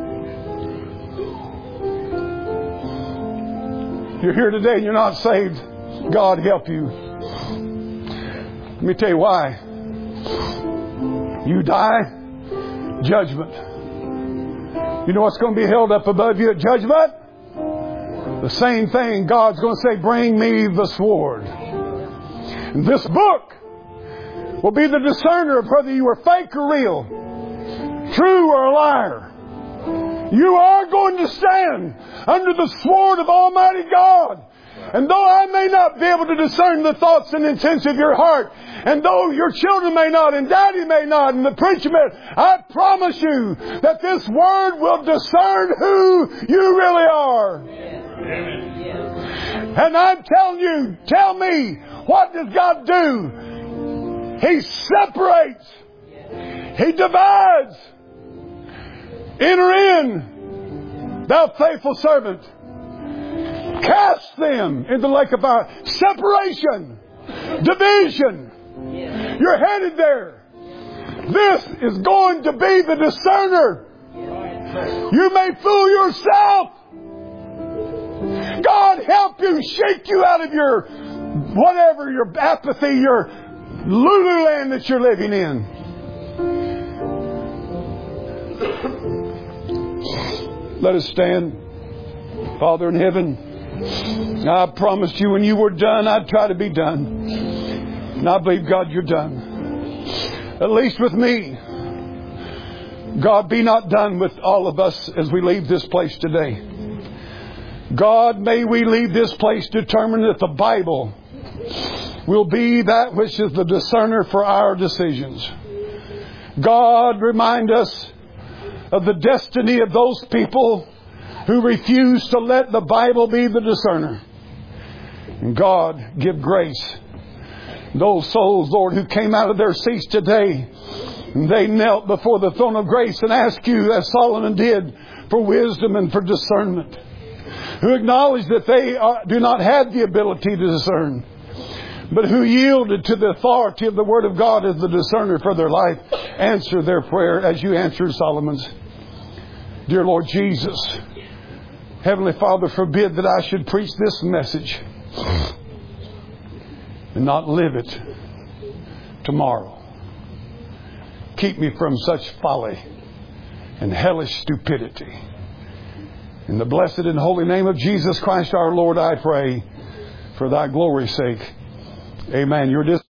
You're here today and you're not saved. God help you. Let me tell you why. You die, judgment. You know what's going to be held up above you at judgment? The same thing. God's going to say, bring me the sword. And this book will be the discerner of whether you are fake or real, true or a liar. You are going to stand under the sword of Almighty God. And though I may not be able to discern the thoughts and intents of your heart, and though your children may not, and Daddy may not, and the preacher may not, I promise you that this Word will discern who you really are. Amen. And I'm telling you, tell me, what does God do? He separates. He divides. Enter in, thou faithful servant. Cast them into the lake of fire. Separation. Division. You're headed there. This is going to be the discerner. You may fool yourself. God help you, shake you out of your whatever, your apathy, your Lululand that you're living in. Let us stand. Father in heaven, I promised you when you were done, I'd try to be done. And I believe, God, you're done. At least with me. God, be not done with all of us as we leave this place today. God, may we leave this place determined that the Bible will be that which is the discerner for our decisions. God, remind us of the destiny of those people who refuse to let the Bible be the discerner. And God, give grace. Those souls, Lord, who came out of their seats today, they knelt before the throne of grace and asked you, as Solomon did, for wisdom and for discernment. Who acknowledged that they are, do not have the ability to discern, but who yielded to the authority of the Word of God as the discerner for their life. Answer their prayer as you answered Solomon's. Dear Lord Jesus, Heavenly Father, forbid that I should preach this message and not live it tomorrow. Keep me from such folly and hellish stupidity. In the blessed and holy name of Jesus Christ our Lord, I pray, for thy glory's sake. Amen. You're dis-